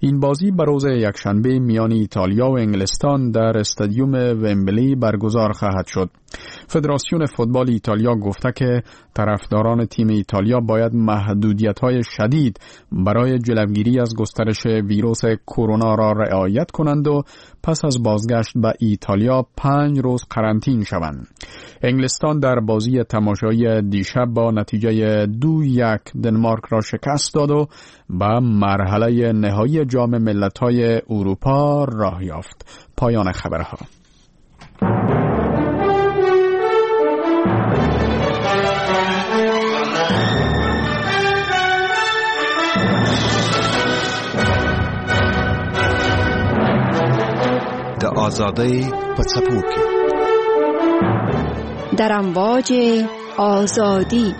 این بازی به روز یکشنبه میان ایتالیا و انگلستان در استادیوم ومبلی برگزار خواهد شد. فدراسیون فوتبال ایتالیا گفته که طرفداران تیم ایتالیا باید محدودیت‌های شدید برای جلوگیری از گسترش ویروس کرونا را رعایت کنند و پس از بازگشت به ایتالیا 5 روز قرنطینه شوند. انگلستان در بازی تماشایی دیشب با نتیجه 2-1 دنمارک را شکست داد و به مرحله نهایی جام ملت‌های اروپا راه یافت. پایان خبرها. د آزادی په څپو کې در امواج آزادی.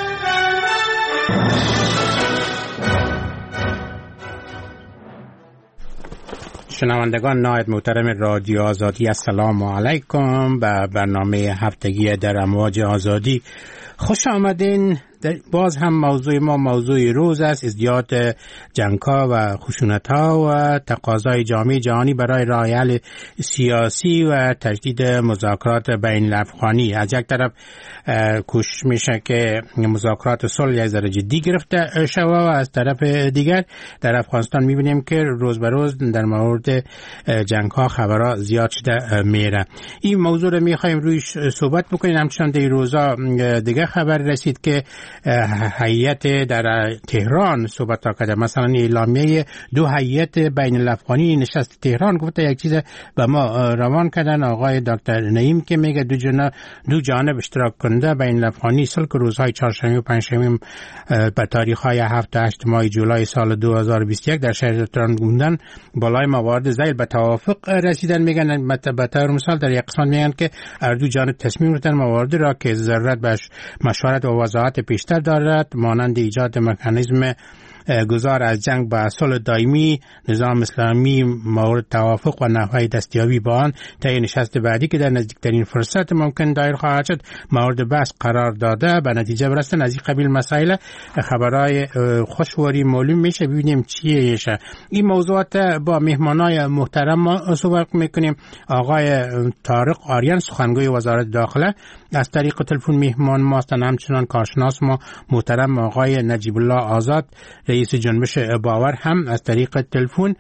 شنوندگان نهایت محترم رادیو آزادی، السلام علیکم به برنامه هفتگی در امواج آزادی خوش آمدین. باز هم موضوع ما موضوع روز است، ازدیاد جنگ‌ها و خشونت‌ها و تقاضای جامعه جهانی برای راه حل سیاسی و تجدید مذاکرات بین الافغانی. از یک طرف کوشش میشه که مذاکرات صلح یک ذره جدی گرفته شود و از طرف دیگر در افغانستان میبینیم که روز به روز در مورد جنگ‌ها خبرها زیاد شده میره. این موضوع رو میخوایم رویش صحبت بکنیم. همچنان در روزا دیگه خبر رسید که هیئت در تهران صحبت کرده، مثلا اعلامیه 2 هیئت بین الافغانی نشست تهران گفته یک چیز به ما روان کردن. آقای دکتر نعیم که میگه دو جانب اشتراک کننده بین الافغانی صلح روزهای چهارشنبه و پنجشنبه به تاریخ‌های 7 و 8 ماه جولای سال 2021 در شهر تهران بودن بالای موارد ذیل به توافق رسیدن. میگن به طور مثال در یک قسمت میگن که هر دو جانب تصمیم گرفتن موارد را که ضرورت به مشورت و وضاحت پیشتر دارد مانند ایجاد مکانیزم گذار از جنگ به صلح دائمی، نظام اسلامی مورد توافق و نحوه دستیابی به آن طی نشست بعدی که در نزدیکترین فرصت ممکن دایر خواهد شد مورد بحث قرار داده به نتیجه برسند. از این قبیل مسائل خبرهای خوشواری معلوم میشه. ببینیم چیه شه. این موضوعات با مهمانای محترم ما صحبت میکنیم. آقای طارق آریان سخنگوی وزارت داخله از طریق تلفن مهمان ماست. همچنان کارشناس ما محترم آقای نجیب الله آزاد رئیس جنبش باور هم از طریق تلفن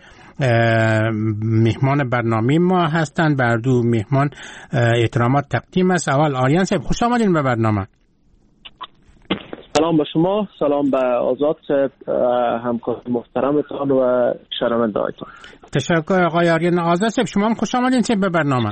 مهمان برنامه ما هستند. بر دو مهمان احترامات تقدیم است. اول آریان صاحب خوش آمدین به برنامه. سلام به شما، سلام به آزاد صاحب، همکار محترمتان و شنونده‌هایتان. تشکر آقای آریان. آزاد صاحب شما هم خوش آمدین به برنامه.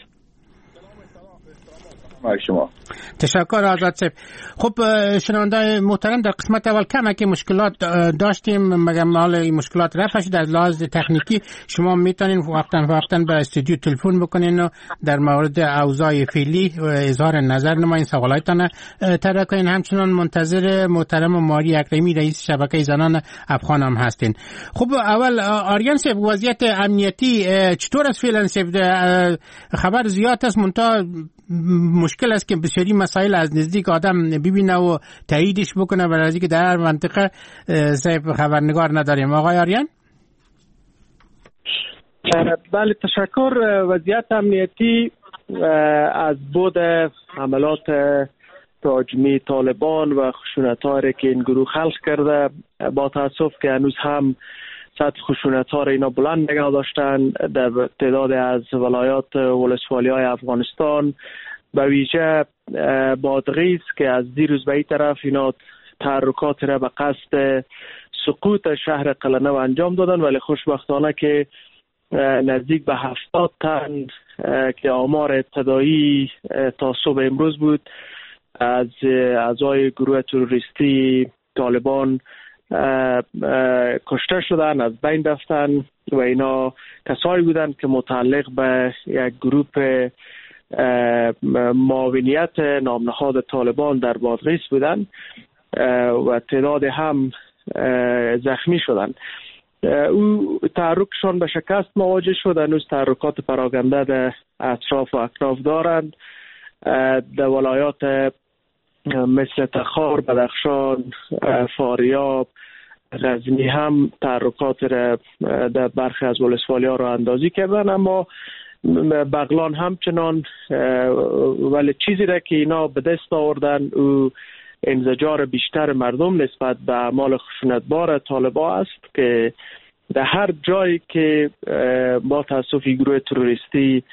شما تشکر آزاد صاحب. خب شنونده‌های محترم، در قسمت اول کمک مشکلات داشتیم، مگر حال این مشکلات رفع شد. از لحاظ تکنیکی شما میتونین وقتاً به استودیو تلفن بکنین و در مورد اوضاع فعلی اظهار نظر نمایین، سوالاتتان طرح کنین. همچنان منتظر محترم ماری اکرمی رئیس شبکه زنان افغان هم هستین. خب اول آریان صاحب، وضعیت امنیتی چطور است فعلا صاحب؟ خبر زیاد است، منتها مشکل است که بسیاری مسائل از نزدیک آدم ببینه و تاییدش بکنه، برای اینکه در هر منطقه صاحب خبرنگار نداریم. آقای آریان؟ بله تشکر. وضعیت امنیتی از بود حملات تهاجمی طالبان و خشونت‌هایی که این گروه خلق کرده، با تاسف که هنوز هم سطح خشونت‌ها را اینا بلند نگه داشتن در تعداد از ولایات ولسوالی‌های افغانستان، به ویژه بادغیس که از دیروز به این طرف اینا تحرکات را به قصد سقوط شهر قلعه‌نو انجام دادن، ولی خوشبختانه که نزدیک به 70 تن که آمار ابتدایی تا صبح امروز بود از اعضای گروه تروریستی طالبان کشته شدن، از بین رفتن و اینا کسایی بودن که متعلق به یک گروه معاونیت نامنهاد طالبان در بادغیس بودن و تعداد هم زخمی شدن. او تحرکشان به شکست مواجه شد. هنوز تحرکات پراکنده در اطراف و اکناف دارند. در ولایات مثل تخار، بدخشان، فاریاب، غزنی هم تحرکات را در برخی از ولسوالی‌ها را اندازی کردن، اما بغلان همچنان. ولی چیزی را که اینا به دست آوردن او انزجار بیشتر مردم نسبت به اعمال خشونتبار طالبان است که در هر جایی که با تاسف گروه تروریستی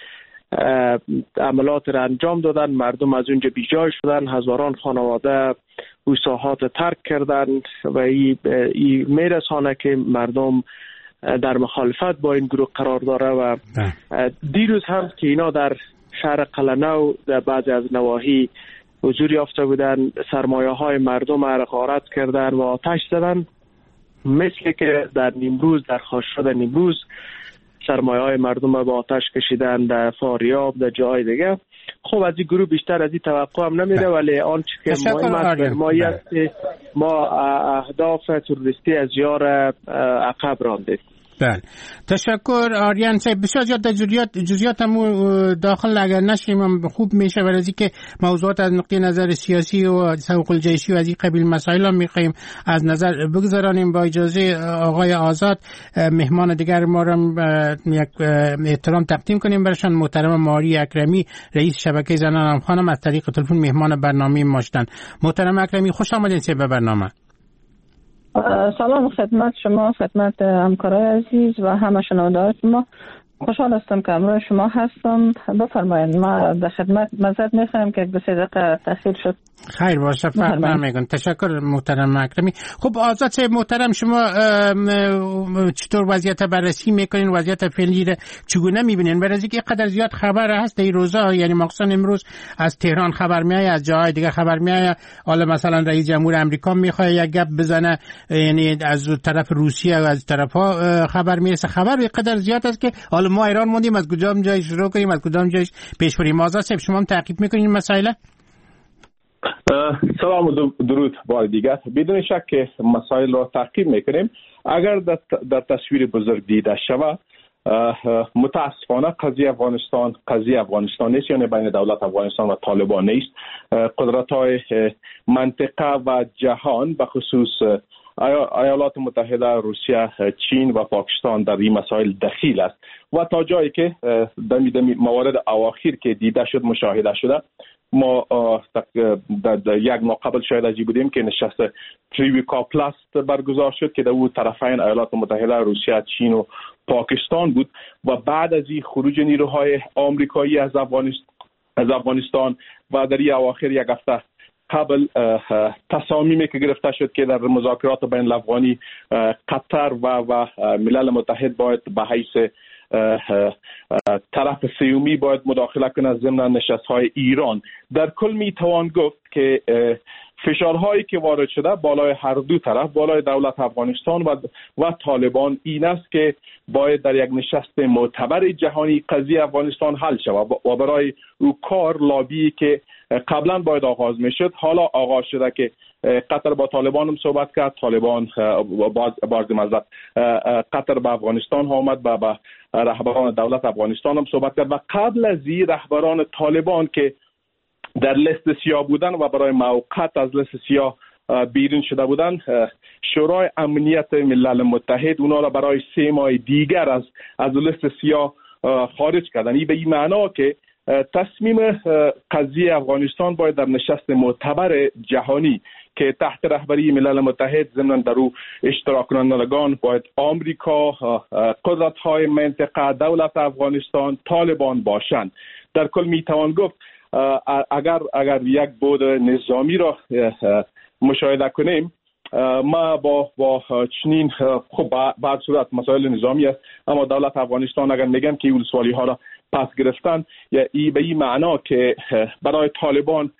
عملات را انجام دادن، مردم از اونجا بیجای شدن، هزاران خانواده او ساحات ترک کردن و این میرسانه که مردم در مخالفت با این گروه قرار داره. و دیروز هم که اینا در شهر قلعه‌نو در بعضی از نواحی حضور یافته بودن، سرمایه های مردم را غارت کردن و آتش زدن، مثل که در نیمروز، در خاشرود نیمروز سرمایه های مردم را با آتش کشیدن، در فاریاب، در جای دیگه. خب از این گروه بیشتر از این توقع هم نمیره، ولی آنچه که مهم است ما است که ما اهداف تروریستی از یار عقب راندیم. بله، تشکر آریان صاحب. بسیار زیاد جزئیات هم داخل اگر نشیم خوب میشه، برای اینکه موضوعات از نقطه نظر سیاسی و حقوق الجیشی و از این قبیل مسائل هم میخوایم از نظر بگذارانیم. با اجازه آقای آزاد مهمان دیگر ما را یک احترام تقدیم کنیم برشان. محترم ماری اکرمی، رئیس شبکه زنان خانم، از طریق تلفن مهمان برنامه ما شدن. محترم اکرمی، خوش آمدید به برنامه. سلام خدمت شما، خدمت همکارای عزیز و همه شنونده‌های شما. خوشحال هستم که همراه شما هستم. بفرمایید، ما در خدمت. معذرت می‌خوایم که 2 دقیقه تاخیر شد. خیر باشه، فرق نمی‌کنه. تشکر محترم اکرمی. خب آزاد صاحب محترم، شما چطور وضعیت بررسی میکنین؟ وضعیت فعلی را چگونه میبینین؟ برای اینکه اینقدر زیاد خبر هست این روزا، یعنی مخصوصا امروز از تهران خبر میاد، از جاهای دیگه خبر میاد. حالا مثلا رئیس جمهور آمریکا میخواد یک گپ بزنه، یعنی از طرف روسیه و از طرفا خبر میرسه. خبر اینقدر زیاد است که حالا ما ایران موندیم از کجام جای شروع کنیم، از کدام جای پیش بریم. آزاد صاحب شما هم تعقیب میکنین این مسائل؟ سلام و درود بار دیگر. بدون شک که مسائل را تعقیب میکنیم. اگر در تصویر بزرگ دیده شود، متاسفانه قضیه افغانستان نیست، یعنی بین دولت افغانستان و طالبان نیست. قدرت‌های منطقه و جهان به خصوص ایالات متحده، روسیه، چین و پاکستان در این مسائل دخیل است و تا جایی که دمی موارد اواخر که دیده شد، مشاهده شده، ما در یک ماه قبل شاید از بودیم که نشست تریویکا پلاست برگزار شد که در اون طرفین ایالات متحده، روسیه، چین و پاکستان بود و بعد از این خروج نیروهای آمریکایی از افغانستان و در این اواخر یک هفته قبل تصامیمی که گرفته شد که در مذاکرات بین الافغانی قطر و ملل متحد باید به حیث طرف سیومی باید مداخله کنه ضمن نشست‌های ایران. در کل میتوان گفت که فشارهایی که وارد شده بالای هر دو طرف، بالای دولت افغانستان و طالبان، این است که باید در یک نشست معتبر جهانی قضیه افغانستان حل شود و برای او کار لابی که قبلا باید آغاز میشد حالا آغاز شده که قطر با طالبان هم صحبت کرد. طالبان قطر به افغانستان ها آمد، با رهبران دولت افغانستان هم صحبت کرد و قبل از این رهبران طالبان که در لیست سیاه بودن و برای موقت از لیست سیاه بیرون شده بودن، شورای امنیت ملل متحد اونا را برای 3 ماه دیگر از لیست سیاه خارج کردن. این به این معنا که تصمیم قضیه افغانستان باید در نشست معتبر جهانی که تحت رهبری ملل متحد ضمن در او اشتراک کنندگان باید آمریکا، قدرت‌های منطقه، دولت افغانستان، طالبان باشند. در کل میتوان گفت اگر یک بعد نظامی را مشاهده کنیم، ما با چنین خب بعد صورت مسائل نظامی است، اما دولت افغانستان اگر میگن که ولسوالی ها را پس گرفتن، یا به این معنا که برای طالبان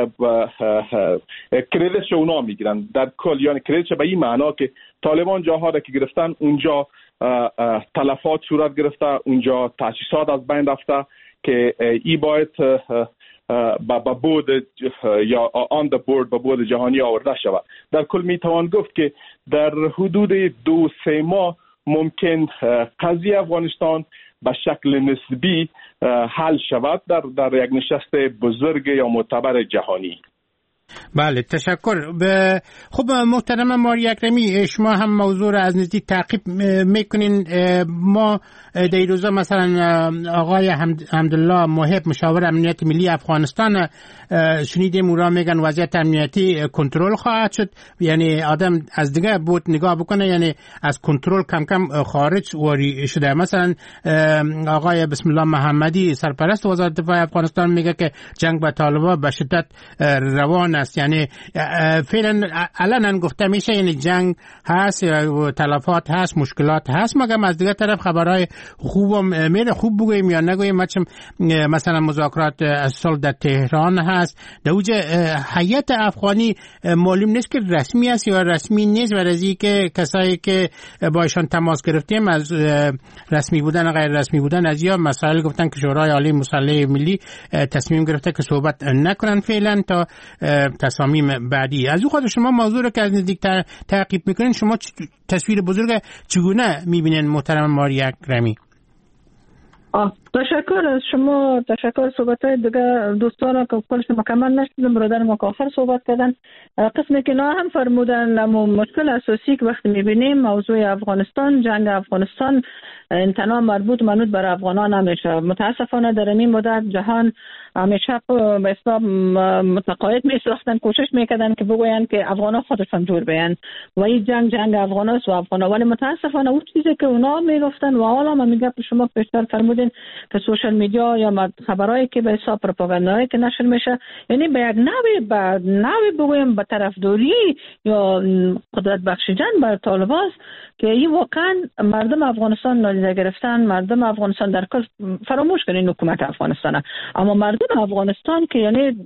کردیتش اونا میگیرن. در کل یعنی کردیتش به این معنا که طالبان جاها را که گرفتن اونجا تلفات صورت گرفته، اونجا تاسیسات از بین رفته که ای باید با بود یا آن د بورد با بود جهانی آورده شود. در کل میتوان گفت که در حدود 2-3 ماه ممکن قضیه افغانستان به شکل نسبی حل شود در یک نشست بزرگ یا معتبر جهانی. بله تشکر. خب محترم ماری اکرمی، شما هم موضوع را از نزدیک تعقیب میکنین. ما در روزا مثلا آقای حمدالله محب مشاور امنیت ملی افغانستان شنیدیم او را میگن وضعیت امنیتی کنترل خواهد شد، یعنی آدم از دیگه بود نگاه بکنه، یعنی از کنترل کم کم خارج واری شده. مثلا آقای بسم الله محمدی سرپرست وزارت دفاع افغانستان میگه که جنگ با طالبان به شدت روان است، یعنی فعلا علنا گفته میشه یعنی جنگ هست، تلفات هست، مشکلات هست، مگر از دیگه طرف خبرهای خوبم میره. خوب بگویم یا نگویم، مثلا مذاکرات صلح در تهران هست، در اوج هیئت افغانی معلوم نیست که رسمی است یا رسمی نیست، و از اینکه کسایی که با ایشان تماس گرفتیم از رسمی بودن و غیر رسمی بودن از یا مسائل گفتن که شورای عالی مسلح ملی تصمیم گرفته که صحبت نکنن فعلا تا تصامیم بعدی. از او خود شما موضوع رو که از نزدیک تعقیب میکنین، شما تصویر بزرگ چگونه میبینین محترم ماری اکرمی؟ تشکر از شما، تشکر. صحبت‌های دیگه دوستان که کلش مکمل نشدیم، برادر ما که آخر صحبت کردن، قسمی که نه هم فرمودن، اما مشکل اساسی که وقتی میبینیم موضوع افغانستان، جنگ افغانستان تنها مربوط بر افغانان نمیشه. متاسفانه در این مدت جهان همیشه به اسباب متقاعد میساختن، کوشش میکردن که بگوین که افغانان خودشون دور بیان و این جنگ افغان است و افغانان، ولی متاسفانه اون چیزی که اونا میگفتن و حالا ما میگم شما پیشتر فرمودین که سوشال میدیا یا خبرایی که به حساب پروپاگاندایی که نشر میشه، یعنی به یک نوی بگویم به طرفداری یا قدرت بخشیدن بر طالبان که این واقعا مردم افغانستان نادیده گرفتن. مردم افغانستان در کل فراموش کنین حکومت افغانستان، اما مردم افغانستان که یعنی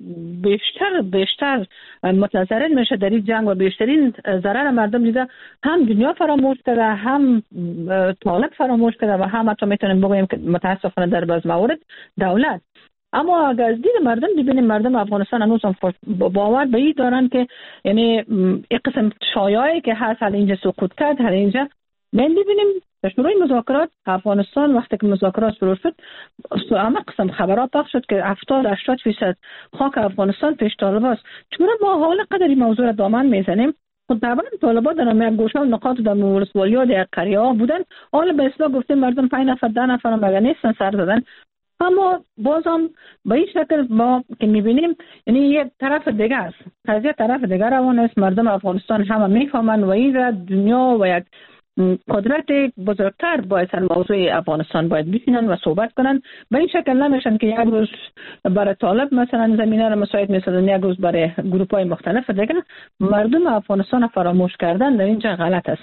بیشتر متضرر میشه در این جنگ و بیشترین ضرر مردم دیده، هم دنیا فراموش کرده، هم طالب فراموش کرده و هم حتی میتونیم بگویم که متاسفانه در بعض موارد دولت. اما اگر از دید مردم ببینیم، مردم افغانستان هنوز هم باور به این دارن که یعنی یک قسم شایعی که هست حالا اینجا سقوط کرد، حالا اینجا ببینیم شروع مذاکرات افغانستان وقتی که مذاکرات شروع شد، همه قسم خبرات پخش شد که 70-80% خاک افغانستان پیش طالب است. چون ما حال قدری موضوع را دامن میزنیم، خود طبعا طالبان در همه گوشه و نقاط در ولسوالی‌ها در قریه‌ها بودن، حالا به اصطلاح گفتیم مردم 5 نفر 10 نفر مگر نیستن سر زدن. اما بازم به این شکل ما که میبینیم یعنی یک طرف دیگه است، قضیه طرف دیگه روان است. مردم افغانستان همه میفهمن و این را دنیا و یک قدرت بزرگتر باید موضوع افغانستان باید بشینن و صحبت کنن. به این شکل نمیشن که یک روز برای طالب مثلا زمینه را مساعد میسازن، یک روز برای گروپ های مختلف دیگه. مردم افغانستان فراموش کردن در اینجا غلط است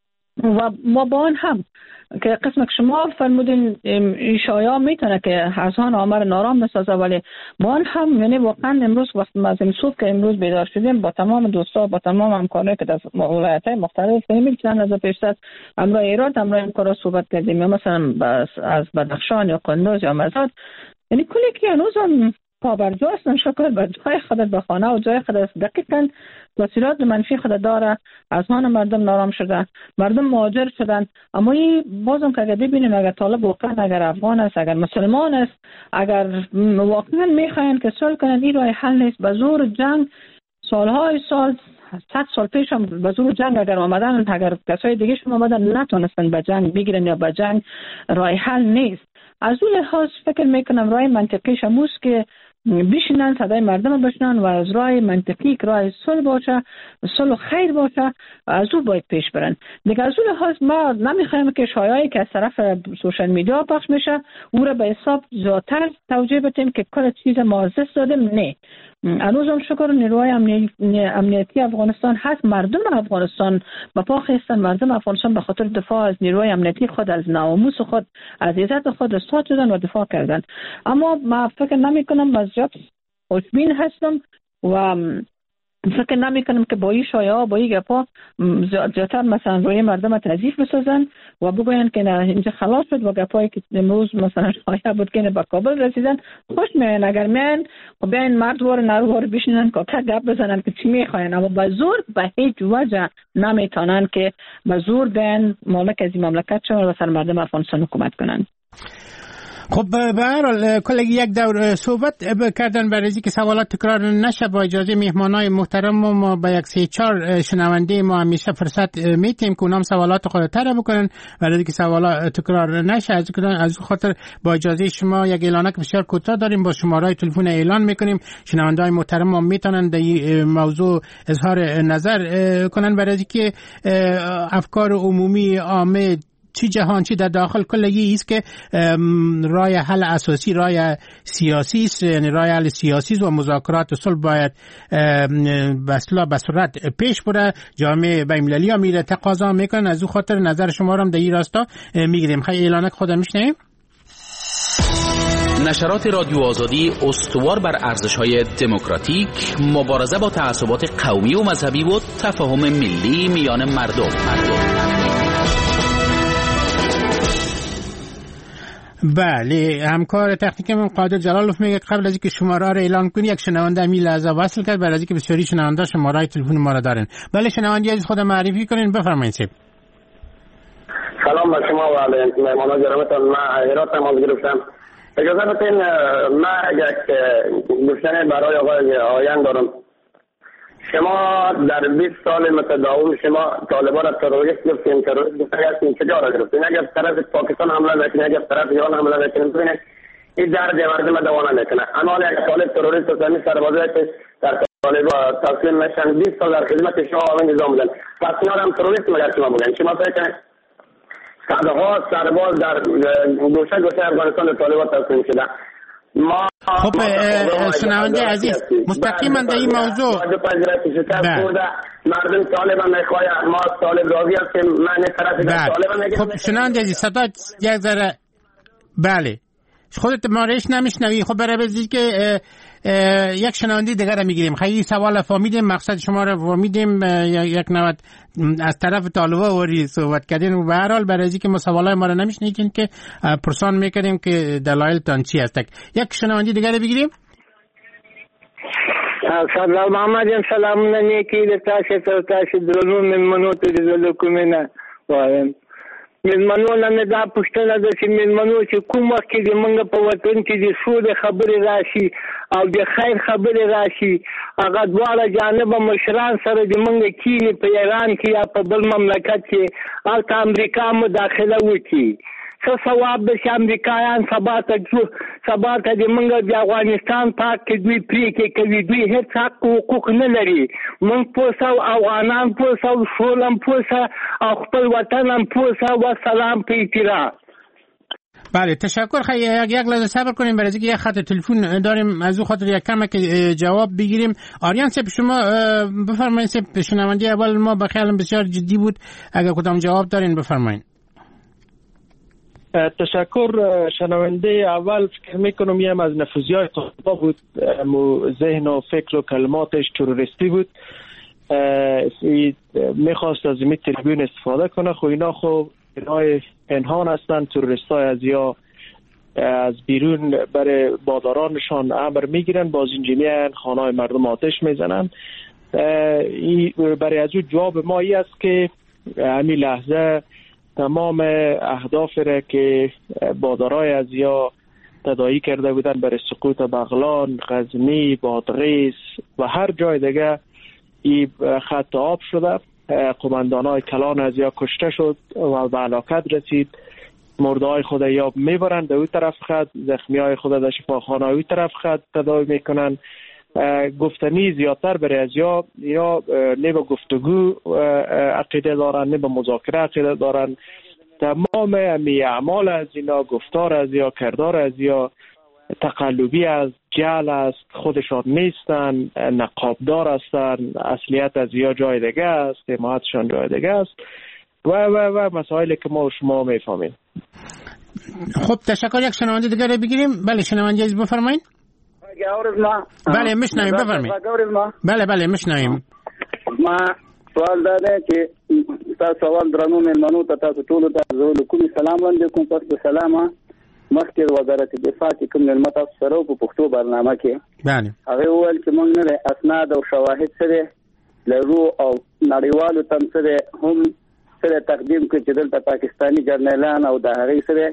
و ما با آن هم که قسم که شما فرمودین شایعه میتونه که اذهان عامه نارام بسازه، ولی با آن هم یعنی واقعا امروز وقت ما از این صبح که امروز بیدار شدیم با تمام دوستا با تمام همکارایی که در ولایت‌های مختلف می‌بینیم از پیشتر امروز ایران امروز همکارا صحبت کردیم، یا مثلا از بدخشان یا قندوز یا مزار، یعنی کلی که هنوز پابرجا هستن، شکر بر جای خودت به خانه و جای خودت دقیقاً تاثیرات منفی خود داره. اذهان مردم نارام شدن، مردم مهاجر شدن. اما این بازم که اگر ببینیم اگر طالب واقعا اگر افغان است، اگر مسلمان است، اگر واقعا میخواین که صلح کنن، این راه حل نیست. به زور جنگ سالهای سال 100 سال پیش هم به زور جنگ اگر آمدن، اگر کسای دیگه شما آمدن نتونستن به جنگ بگیرن یا به جنگ راه حل نیست. از اون لحاظ فکر میکنم راه منطقی شموس که بشینن صدای مردم بشنن و از راه منطقی که راه صلح باشه، صلح و خیر باشه، از او باید پیش برن. دیگه از اون لحاظ ما نمیخوایم که شایعی که از طرف سوشال میدیا پخش میشه او را به حساب زیادتر توجیه بدیم که کل چیز ما از دست دادیم. نه، هنوز هم شکر نیروهای امنیتی افغانستان هست. مردم افغانستان با پا خستن، مردم افغانستان به خاطر دفاع از نیروهای امنیتی خود، از ناموس خود، از عزت خود استاد شدن و دفاع کردن. اما ما فکر نمی کنم از جب خوشبین هستم و فکر نمی کنم که با این شایعه با این گپا زیادتر مثلا روی مردم تضعیف بسازن و بگوین که نه اینجا خلاص شد و گپایی که امروز مثلا شایعه بود که به کابل رسیدن خوش میان. اگر میان و بیاین مردوار نروار بشینن که گپ بزنن که چی میخواین، اما به زور به هیچ وجه نمیتونن که به زور بیان مالک از این مملکت شون و سر مردم افغانستان حکومت کنن. خب به هر حال کلگی یک دور صحبت کردن برای اینکه سوالات تکرار نشه، با اجازه مهمانای محترم ما با یک 3-4 شنونده ما همیشه فرصت میتیم که اونام سوالات خود طرح بکنن برای اینکه سوالات تکرار نشه. از خاطر با اجازه شما یک اعلانک بسیار کوتاه داریم، با شماره تلفن اعلان میکنیم. شنونده‌های محترم ما میتونن در این موضوع اظهار نظر کنن برای اینکه افکار عمومی عامه چی جهان چی در داخل کلگی است که راه حل اساسی راه سیاسی است، یعنی راه حل سیاسی و مذاکرات و صلح باید به صورت پیش بره. جامعه بین‌المللی هم میره تقاضا میکنن، از او خاطر نظر شما رو هم در این راستا میگیریم. خیلی اعلانک خودم میشنیم. نشرات رادیو آزادی استوار بر ارزش‌های دموکراتیک، مبارزه با تعصبات قومی و مذهبی و تفاهم ملی میان مردم. بله، همکار تکنیک من قادر جلالوف میگه قبل از اینکه شماره رو اعلان کنی یک شنونده می لحظه وصل کرد، برای اینکه بسیاری شنونده شماره تلفن ما را دارن. بله شنونده عزیز خود معرفی کنین، بفرمایید. سلام بر شما و مهمانان گرامیتان. من هرات تماس گرفتم. اجازه بدین من یک گفتن برای آقای آیان دارم. شما در 20 سال متداول شما طالبان را تروریست گفتین، تروریست هستین، کجا را گرفتین؟ اگر طرف پاکستان حمله نکنه، اگر طرف ایران حمله نکنه، ببینید این درد مردم دوانه نکنه. اما اگر طالب تروریست است، همین سربازایی که در طالب تسلیم نشن 20 سال در خدمت شما و نظام بودن، پس اینا هم تروریست مگر شما بودن؟ شما فکر کنید صدها سرباز در گوشه افغانستان طالبان تسلیم شده. خب شنونده عزیز مستقیما در این موضوع مردم طالبان میخواه، ما طالب راضی هستیم، من طرف طالبان میگم. خب شنونده عزیز صدا یک ذره بله خودت مارش نمیشنوی. خب برای بزید که یک شنونده دیگر رو میگیریم. خیلی سوال فهمیدیم، مقصد شما رو فهمیدیم، یک نوبت از طرف طالبا وری صحبت کردین و به هر حال برای اینکه ما سوالای ما رو نمیشنیدین که پرسان میکردیم که دلایلتان چی هست. یک شنونده دیگر رو بگیریم. سلام محمد جان، سلام نیکی د تاسو درنو منو ته د کومینه وایم. مېلمنو نه دا پوښتنه ده چې مېلمنو چې کوم وخت کې موږ په وطن کې د سولې خبرې راشي او د خیر خبرې راشي، هغه دواړه جانبه مشران سره د موږ کینی په ایران کې یا په بل مملکت کې هلته امریکا مداخله وکړي. څه ثواب به چې امریکایان سبا ته د موږ د افغانستان پاک کې دوی پریکړې کوي، دوی هېڅ حق حقوق نه لري. موږ پوسه افغانان پوسه سولم پوسه او خپل وطن هم پوسه و سلام په احترام. بله تشکر. خیلی یک لحظه صبر کنیم برای اینکه یک خط تلفن داریم، از اون خاطر یک کم که جواب بگیریم. آریان صاحب شما بفرمایید. شنونده اول ما به خیالم بسیار جدی بود، اگر کدام جواب دارین بفرمایید. تشکر. شنونده اول فکر میکنم یم از نفوذیای طالبا بود، ذهن و فکر و کلماتش تروریستی بود، میخواست از این تریبیون استفاده کنه. خب اینا خب اینای پنهان هستن، تروریست های از یا از بیرون برای بادارانشان امر میگیرن، باز اینجا خانه های مردم آتش میزنن. برای از او جواب ما ای است که همین لحظه تمام اهداف را که بادارای از یا تداعی کرده بودن برای سقوط بغلان، غزنی، بادغیس و هر جای دیگه این خط آب شده. قماندانای کلان از یا کشته شد و به هلاکت رسید. مرده های خود یا میبرن در اون طرف خط، زخمی های خود در شفاخانه اون طرف خط تداوی میکنن. گفتنی زیادتر برای از یا نه به گفتگو عقیده دارن، نه به مذاکره عقیده دارن. تمام اعمال از اینا، گفتار از یا کردار از یا تقلبی از جعل است، خودشان نیستن، نقابدار هستن، اصلیت از یا جای دیگه است، حمایتشان جای دیگه است و مسائلی که ما و شما میفهمیم. خب تشکر. یک شنونده دیگر رو بگیریم. بله شنونده عزیز بفرمایید. بله میشنویم بفرمایید. بله میشنویم. ما سوال داره که تاسو سوال درنو مېلمنو ته تاسو ټول ته زه کوم سلام وړاندې کوم. تاسو سلام مخکې وزارت دفاع کې کوم مېلمه تاسو سره په پښتو برنامه کې بله هغه وویل چې موږ نه اسناد او شواهد سره لرو او نړیوالو تم سره هم سره تقدیم کړي چې دلته پاکستاني جرنیلان او د هغې سره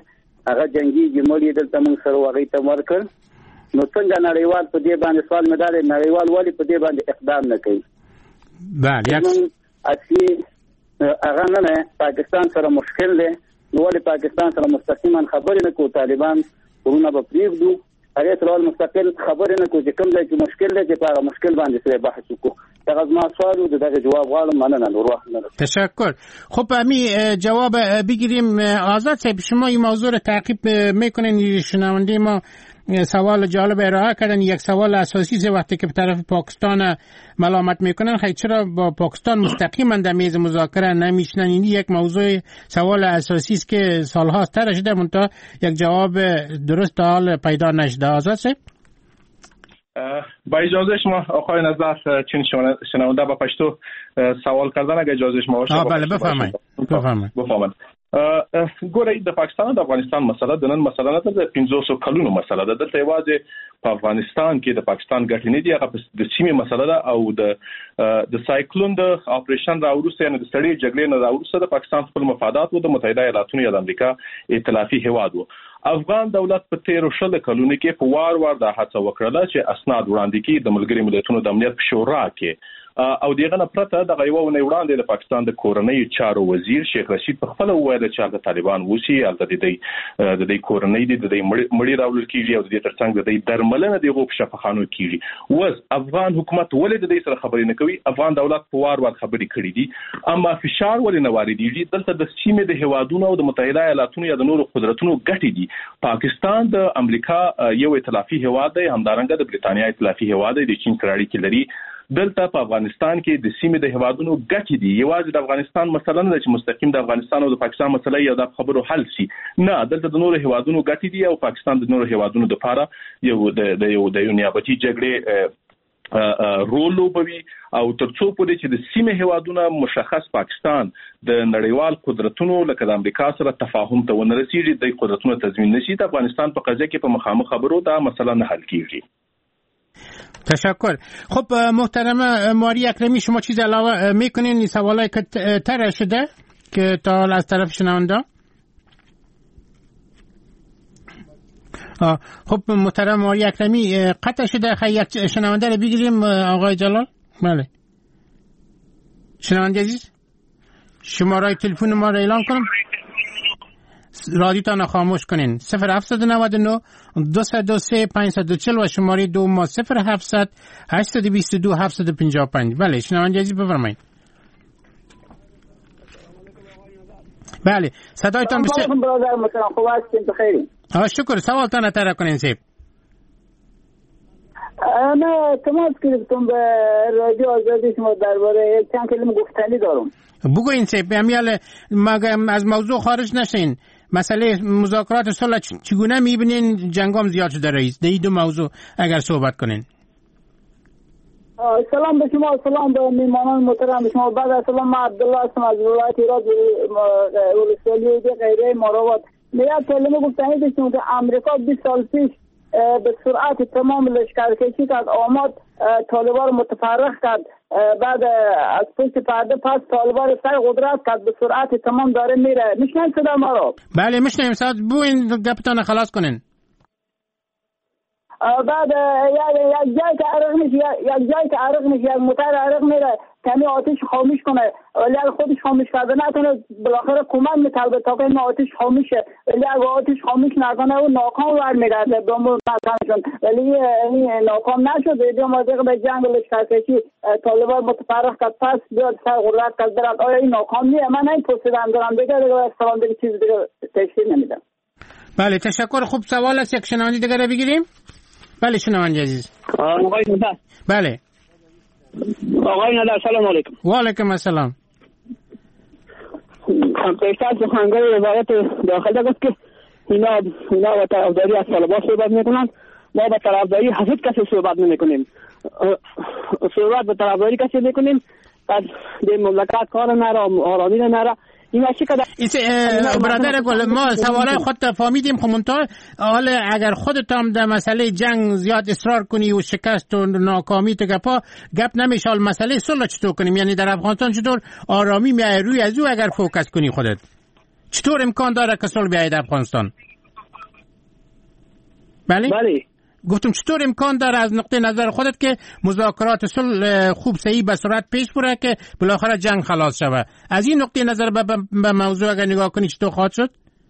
هغه جنگي جمهوریت دلته موږ سره وغی ته ورکړ. نو څنګه نړیوال په دې باندې سوال مدار نړیوال ولی په دې باندې اقدام نه کوي؟ بله اصلي هغه نه پاکستان سره مشکل دی، نو ولی پاکستان سره مستقیما خبرې نه کوي، طالبان ورونه به پرېږدو، هغې سره مستقل خبرې نه کوي چې کوم ځای کې مشکل دی چې په هغه مشکل باندې سره بحث وکړو. دغه زما سوال و، دغه جواب غواړم. مننه. نور وخت نه تشکر. خب امی جواب بگیریم. آزاد صاحب شما این موضوع رو تعقیب میکنین؟ شنونده ما سوال جالب ارائه کردن. یک سوال اساسی وقتی که به طرف پاکستان ملامت میکنن خیلی چرا با پاکستان مستقیما در میز مذاکره نمیشنن؟ این یک موضوع سوال اساسی است که سالها طرح شده منتها یک جواب درست حال پیدا نشده. آزاد صاحب با اجازه شما آقای نظر چین شنونده با پشتو سوال کردن اگه اجازه شما باشه. بله بفرمایید. ګوره د پاکستان او د افغانستان مسله د نن مسله نه ده، 500 کلونو مسله ده. دلته یوازې په افغانستان کې د پاکستان ګټې نه دي، هغه د سیمې مسله ده او د سایکلون د اپریشن راوروسته نه د سړې جګړې نه راوروسته د پاکستان خپل مفادات او د متحده ایالاتونو یا د امریکا ائتلافي هیواد وو. افغان دولت په 13 کلونو کې په وار د هڅه وکړه چې اسناد وړاندې کړي د ملګري ملتونو د امنیت شورا کې، او دغه نه پرته د غیوه نه وړاندې د پاکستان د کورنۍ چارو وزیر شیخ رشید په خپل وویل چې د طالبان وسی الته د کورنۍ د مړی راول کیږي او د ترڅنګ د درملنه د غوښ شفاخانو کیږي. وز افغان حکومت ولې د دې سره خبرې نه کوي؟ افغان دولت په وار خبرې کړې دي، اما فشار ولې نه واردېږي؟ دلته د سیمې د هوادونو او د متحده ایالاتونو یا د نورو قدرتونو ګټې دي. پاکستان د امریکا یو ائتلافي هواد دی، همدارنګه د بریتانیا ائتلافي هواد دی، د چین سره اړیکې لري. دلته په افغانستان کې د سیمې د هوادونو ګټې دي. یوازې د افغانستان مسله نه ده چې مستقیم د افغانستان او د پاکستان مسله یو د خبرو حل شي، نه، دلته د نورو هوادونو ګټې دي او پاکستان د نورو هوادونو لپاره یو نیابتي جګړې رول لوبوي او ترڅو پورې چې د سیمې هوادونو مشخص پاکستان د نړیوال قدرتونو لکه د امریکا سره تفاهم ته ونه رسیږي، د قدرتونو تضمین نشي، د افغانستان په قضیه کې په مخامخ خبرو دا مسله نه حل کیږي. تشکر. خب محترم ماری اکرمی شما چیز علاوه میکنین؟ این سوالایی که طرح شده که تا از طرف شنونده. خب محترم ماری اکرمی قطع شده. خیلی یک شنونده رو بگیریم آقای جلال. بله شنونده عزیز شماره تلفن ما رو اعلان کنم، رادیوتان خاموش کنین. 0799 223 540 و شماره دو ما 0700 822 755. بله شنونده عزیز بفرمایید. بله صدایتان بسیار. برادر محترم خوب هستین؟ بخیرین؟ شکر. سوالتان طرح کنین سیب. من تماس گرفتم به رادیو آزادی شما درباره چند کلمه گفتنی دارم. بگوین سیب. امیال از موضوع خارج نشین. مسئله مذاکرات صلح چگونه میبینین؟ جنگام زیاد شده رئیس. در این دو موضوع اگر صحبت کنین. سلام به شما، سلام به میهمانان محترم شما. بعد از سلام من عبدالله هستم از ولایت ایراد ولسوالی غیره مراود. میاد کلمه گفتنی داشتیم که امریکا 20 سال پیش به سرعت تمام لشکرکشی کرد، آمد طالبان رو متفرق کرد، بعد از پشت پرده پس طالبان رو سر قدرت کرد، به سرعت تمام داره میره. میشنید صدا ما رو؟ بله میشنیم. ساعت بو این گپتان خلاص کنین. بعد یک جای که عرق میشه یک موتر عرق میره کمی آتش خاموش کنه، ولی اگر خودش خاموش کرده نتونه بالاخره کمک میطلبه تا که این آتش خاموش شه، ولی اگر آتش خاموش نکنه او ناکام برمیگرده به مطمئنشون، ولی ناکام نشد. دیگه مادق به جنگ لشکرکشی طالبان متفرق کرد، پس بیاد سر قدرت کرد برد. آیا این ناکام نیه؟ من این پرسیدم دارم دیگه سلام دیگه چیز دیگه تشکیل نمیدم. بله تشکر. خوب سوال است. یک شنونده دیگه رو بگیریم. بله شنونده عزیز. آقای نظر. بله آقای نظر سلام علیکم. و علیکم السلام. پیشتر سخنگوی وزارت داخله گفت که اینا با طرفداری از طالبان صحبت میکنند، ما با طرفداری حسد کسی صحبت نمیکنیم، صحبت با طرفداری کسی میکنیم. بعد به مملکت کار نره، آرامی نره. این برادر گل ما سوالای خودت فهمیدیم. خب منتها حالا اگر خودت هم در مسئله جنگ زیاد اصرار کنی و شکست و ناکامی تو گپ نمیشه، حال مسئله صلح چطور کنیم؟ یعنی در افغانستان چطور آرامی میای روی از او اگر فوکس کنی خودت؟ چطور امکان داره که صلح بیاید افغانستان؟ بله بله گفتم چطور امکان داره از نقطه نظر خودت که مذاکرات صلح خوب صحیح به سرعت پیش بره که بالاخره جنگ خلاص شود؟ از این نقطه نظر به موضوع اگر نگاه کنی چطور خواهد شد؟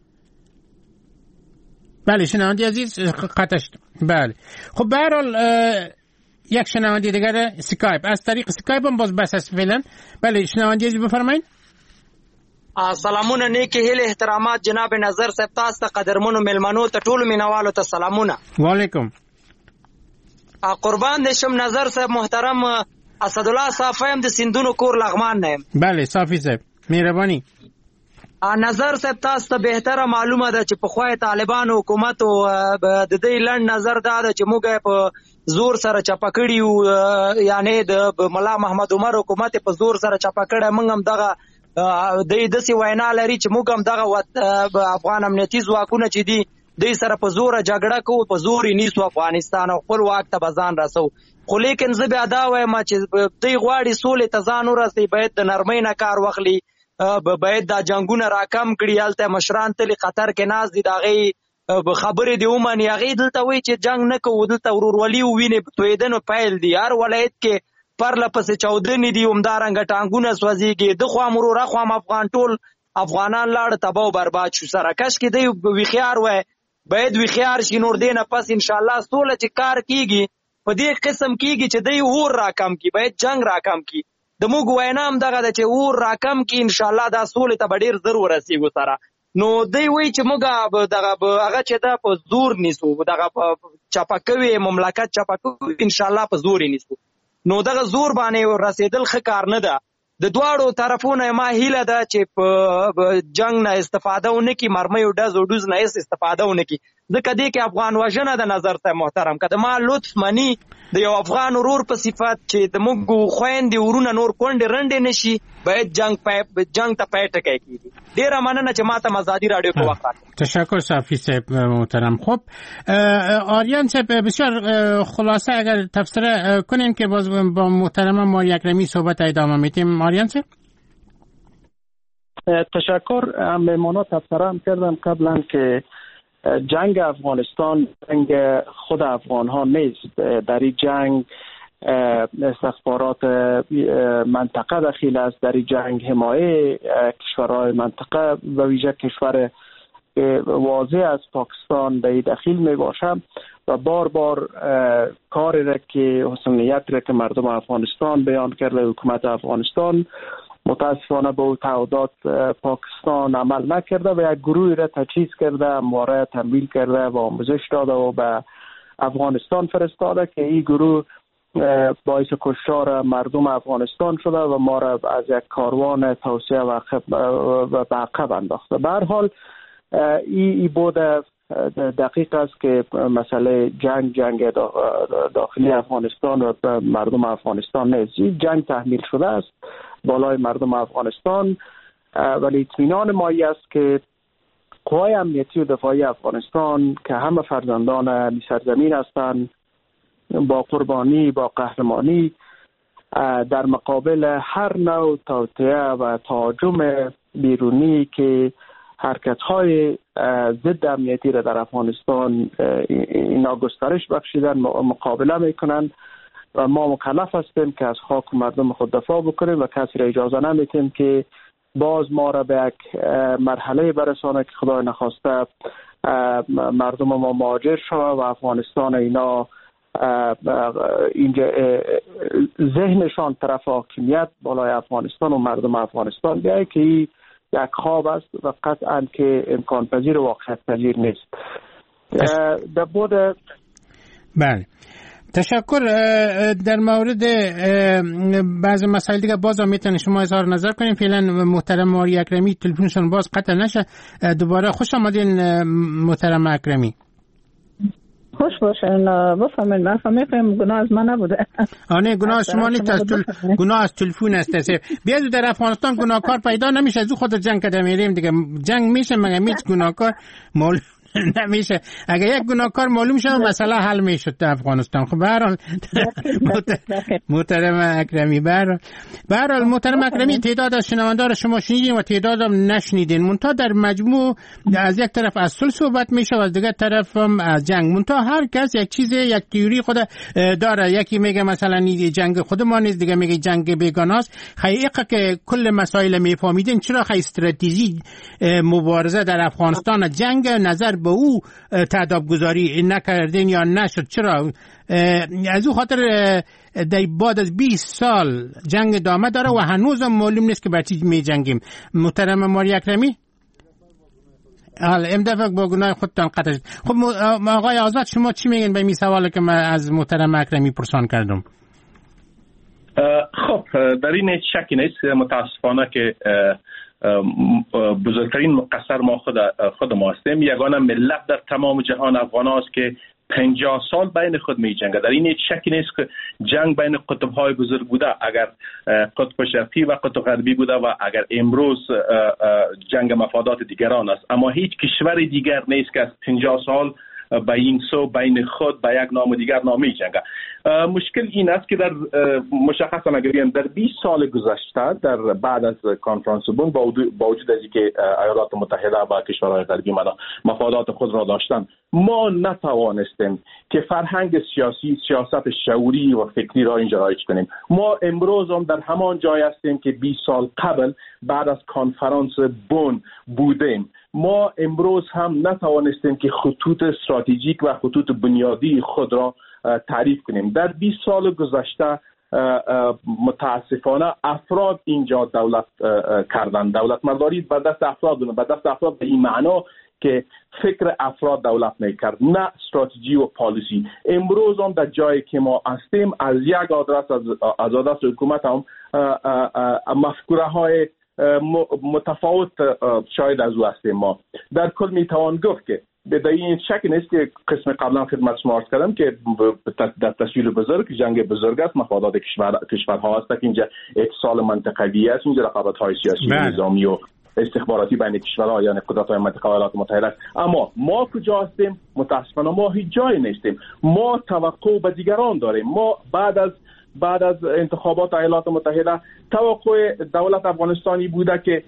بله شنونده عزیز قطعش. بله خب به هر حال یک شنونده دیگر سکایپ از طریق سکایپ هم باز بس است فعلا. بله شنونده عزیز بفرمایید. سلامونه نیکی هیله احترامات جناب نظر صاحب تاسو ته قدرمنو ملمنو ته ټولو مینوالو ته سلامونه. وعلیکم. قربان دې شم نظر صاحب محترم اسدالله صافی هم د سیندونو کور لغمان نه. بله صافی صاحب مهرباني. نظر صاحب تاسو ته بهتره معلومه ده چې په خوای طالبان حکومت او د دې لړ نظر ده چې موږ په زور سره چپکړیو، یعنی د ملا محمد عمر حکومت په زور سره چپکړه. موږ هم دغه د دې وینا لري چې موږ هم دغه افغان امنیتي ځواکونه چې دي د سره په زور جګړه کوو، په زور یې نیسو افغانستان او خپل واک ته بزان راسو. خو لیکن زه بیا دا وایم چې دوی غواړي سولې ته ځان ورسوي، باید د نرمۍ نه کار واخلي، باید دا جنگونه راکم کړي. هلته مشران تل خطر کې ناز دي، د هغې خبرې دي ومني. هغې دلته وایي چې جنګ نه کوو، دلته ورورولي او وینې تویدنو پیل دي. هر ولایت کې پرله پسې چاودنې دي، همدارنګه ټانګونه سوځېږي. د خوا مرور اخوا افغان ټول افغانان لاړ تباه او برباد شو. سره کش کې دی ویخیار وای، باید ویخیار شي. نور دی نه پس انشاءالله سوله چې کار کیږي په دې قسم کیږي چې دی اور راکم کی، باید جنگ راکم کی. د موږ وینا هم دغه ده چې اور راکم کی، انشاءالله دا سولې ته به ډېر زر ورسېږو سره. نو دی وایي چې موږ دغه هغه چې ده په زور نیسو، دغه چپه کوي مملکت چپه کوي، انشاءالله په زور یې نیسو. نو دغه زور باندې رسېدل ښه کار نه ده. د دواړو طرفونه ما هیله ده چې په جنگ نه استفاده ونه کړي، مرمۍ او ډز او ډوز نه استفاده ونه کړي. ځکه دې کې افغان وژنه د نظر ته محترم که د ما لطف مني د یو افغان ورور په صفت چې د موږ خویندې ورونه نور کونډې رنډې نه شي، باید جنگ ته پای ټکی کېږي. ډېره مننه چې ما ته ازادي راډیو په وخت راکړه. تشکر صافی صاحب محترم. خب آریان صاحب بسیار خلاصه اگر تفسیر کنین که باز با محترم ماری اکرمی صحبت ادامه میدیم. آریان صاحب تشکر. مهمانا تفسیر هم کردم قبلا که جنگ افغانستان جنگ خود افغان ها نیست. در این جنگ استخبارات منطقه دخیل است، در این جنگ حمایه کشورهای منطقه و ویژه کشور واضح از پاکستان در این دخیل می باشد و بار بار کاری را که حسن نیت را که مردم افغانستان بیان کرده، حکومت افغانستان متاسفانه به او تعهدات پاکستان عمل نکرده و یک گروهی را تجهیز کرده، ماره تمویل کرده و آموزش داده و به افغانستان فرستاده که این گروه باعث کشتار مردم افغانستان شده و ما را از یک کاروان توسعه و به عقب انداخته. به هر حال این بود دقیق است که مسئله جنگ داخلی افغانستان و مردم افغانستان نیست. جنگ تحمیل شده است بالای مردم افغانستان، ولی اطمینان مایی است که قوای امنیتی و دفاعی افغانستان که همه فرزندان سرزمین هستند با قربانی با قهرمانی در مقابل هر نوع توطئه و تهاجم بیرونی که حرکت‌های ضد امنیتی را در افغانستان اینا گسترش بخشیدن مقابله میکنند و ما مکلف هستیم که از خاک مردم خود دفاع بکنیم و کسی را اجازه نمیتیم که باز ما را به یک مرحله برسانه که خدای نخواسته مردم ما مهاجر شود و افغانستان اینا اینجا ذهنشان طرف حاکمیت بالای افغانستان و مردم افغانستان بیایی که یک خواب است و قطعا که امکان پذیر و واقعیت پذیر نیست. در بود بله تشکر. در مورد بعض مسائل دیگه باز هم میتونید شما اظهار نظر کنیم. فعلا محترم ماری اکرمی تلفنشون باز قطع نشه. دوباره خوش آمدین محترم اکرمی. خوش باشین. بفهمین من فهمیدم گناه از من نبوده. آنه گناه از شما نیست، گناه از تلفن است. بیاد در افغانستان گناهکار پیدا نمیشه، از خود جنگ کده میریم دیگه. جنگ میشه مگه میت گناهکار نمیشه. اگه یک گناهکار معلوم شد مسئله حل میشد در افغانستان. خب به هر حال محترم اکرمی، به هر حال محترم اکرمی، تعداد از شنوندار شما شنیدین و تعداد هم نشنیدین. منتها در مجموع از یک طرف از صلح صحبت میشه و از دیگر طرف هم از جنگ. منتها هر کس یک چیز، یک تئوری خود داره. یکی میگه مثلا جنگ خود ما نیست، دیگه میگه جنگ بیگاناست. حقیقه که کل مسائل میفهمیدین چرا خیلی استراتژی مبارزه در افغانستان جنگ نظر به او تداب گذاری نکردین یا نشد؟ چرا؟ از او خاطر در بعد از 20 سال جنگ ادامه داره و هنوز هم معلوم نیست که بر چی می جنگیم. محترم ماری اکرمی، حالا امدفع با گناه خودتان قطع شد. خب آقای آزاد، شما چی میگین به این سوالی که من از محترم اکرمی پرسان کردم؟ خب در این شکی نیست. متاسفانه که بزرگترین مقصر ما خود ما هستیم. یگانه ملت در تمام جهان افغان است که 50 سال بین خود می جنگه. در این شکی نیست که جنگ بین قطب‌های بزرگ بوده، اگر قطب شرقی و قطب غربی بوده و اگر امروز جنگ مفادات دیگران است، اما هیچ کشور دیگر نیست که از 50 سال با این سو بین خود با یک نام دیگر نامی جنگه. مشکل این است که در مشخصا اگر بگیم در 20 سال گذشته، در بعد از کنفرانس بن، با وجود از اینکه ایالات متحده با کشورهای غربی مفادات خود را داشتن، ما نتوانستیم که فرهنگ سیاسی، سیاست شعوری و فکری را اینجا رایج کنیم. ما امروز هم در همان جای هستیم که 20 سال قبل بعد از کنفرانس بن بودیم. ما امروز هم نتوانستیم که خطوط استراتژیک و خطوط بنیادی خود را تعریف کنیم. در 20 سال گذشته متاسفانه افراد اینجا دولت کردن. دولت مداری به دست افراد بود، به دست افراد به این معنا که فکر افراد دولت نکرد، نه استراتژی و پالیسی. امروز هم در جایی که ما هستیم از یک آدرس از آدرس حکومت هم مفکوره های متفاوت شاید از او هستیم. ما در کل میتوان گفت که به این شک نیست که قسم قبلا خدمت شما عرض کردم که در تصویر بزرگ جنگ بزرگ است، مفادات کشورها است که اینجا اتصال منطقوی است، اینجا رقابت‌های سیاسی نظامی و استخباراتی بین کشورها یعنی قدرت‌های منطقه ایالات متحده است. اما ما کجا هستیم؟ متأسفانه ما هیچ جای نیستیم. ما توقع به دیگران داریم. ما بعد از انتخابات ایالات متحده توقع دولت افغانستانی بوده که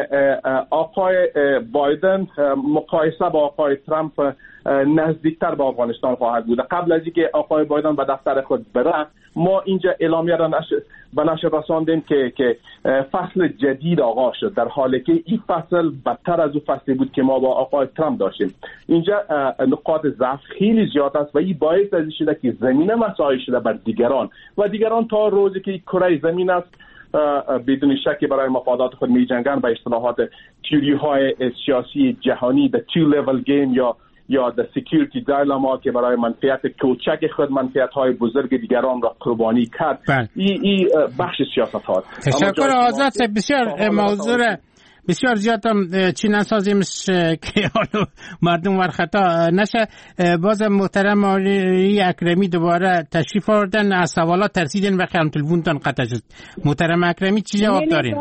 آقای بایدن مقایسه با آقای ترامپ نزدیکتر به افغانستان خواهد بود. قبل از اینکه آقای بایدن به دفتر خود بره، ما اینجا اعلامیه را به نشر رساندیم که فصل جدید آغاز شد، در حالی که این فصل بدتر از اون فصلی بود که ما با آقای ترامپ داشتیم. اینجا نقاط ضعف خیلی زیاد است و این باعث از این شده که زمینه مساعی شده بر دیگران و دیگران تا روزی که کره زمین است بدون شک برای مفادات خود می جنگن. به اصطلاحات تئوری های سیاسی جهانی the two level game یا the security dilemma که برای منفعت کوچک خود منفعت های بزرگ دیگران را قربانی کرد. این بخش سیاست ها. تشکر آزاد. بسیار موضوع بسیار زیاد هم چی نسازیمش که مردم ورخطا نشه. باز محترم ماری اکرمی دوباره تشریف آوردن، از سوالات ترسیدن و خیلی تلفنتان قطع شد. محترم اکرمی چی جواب دارین؟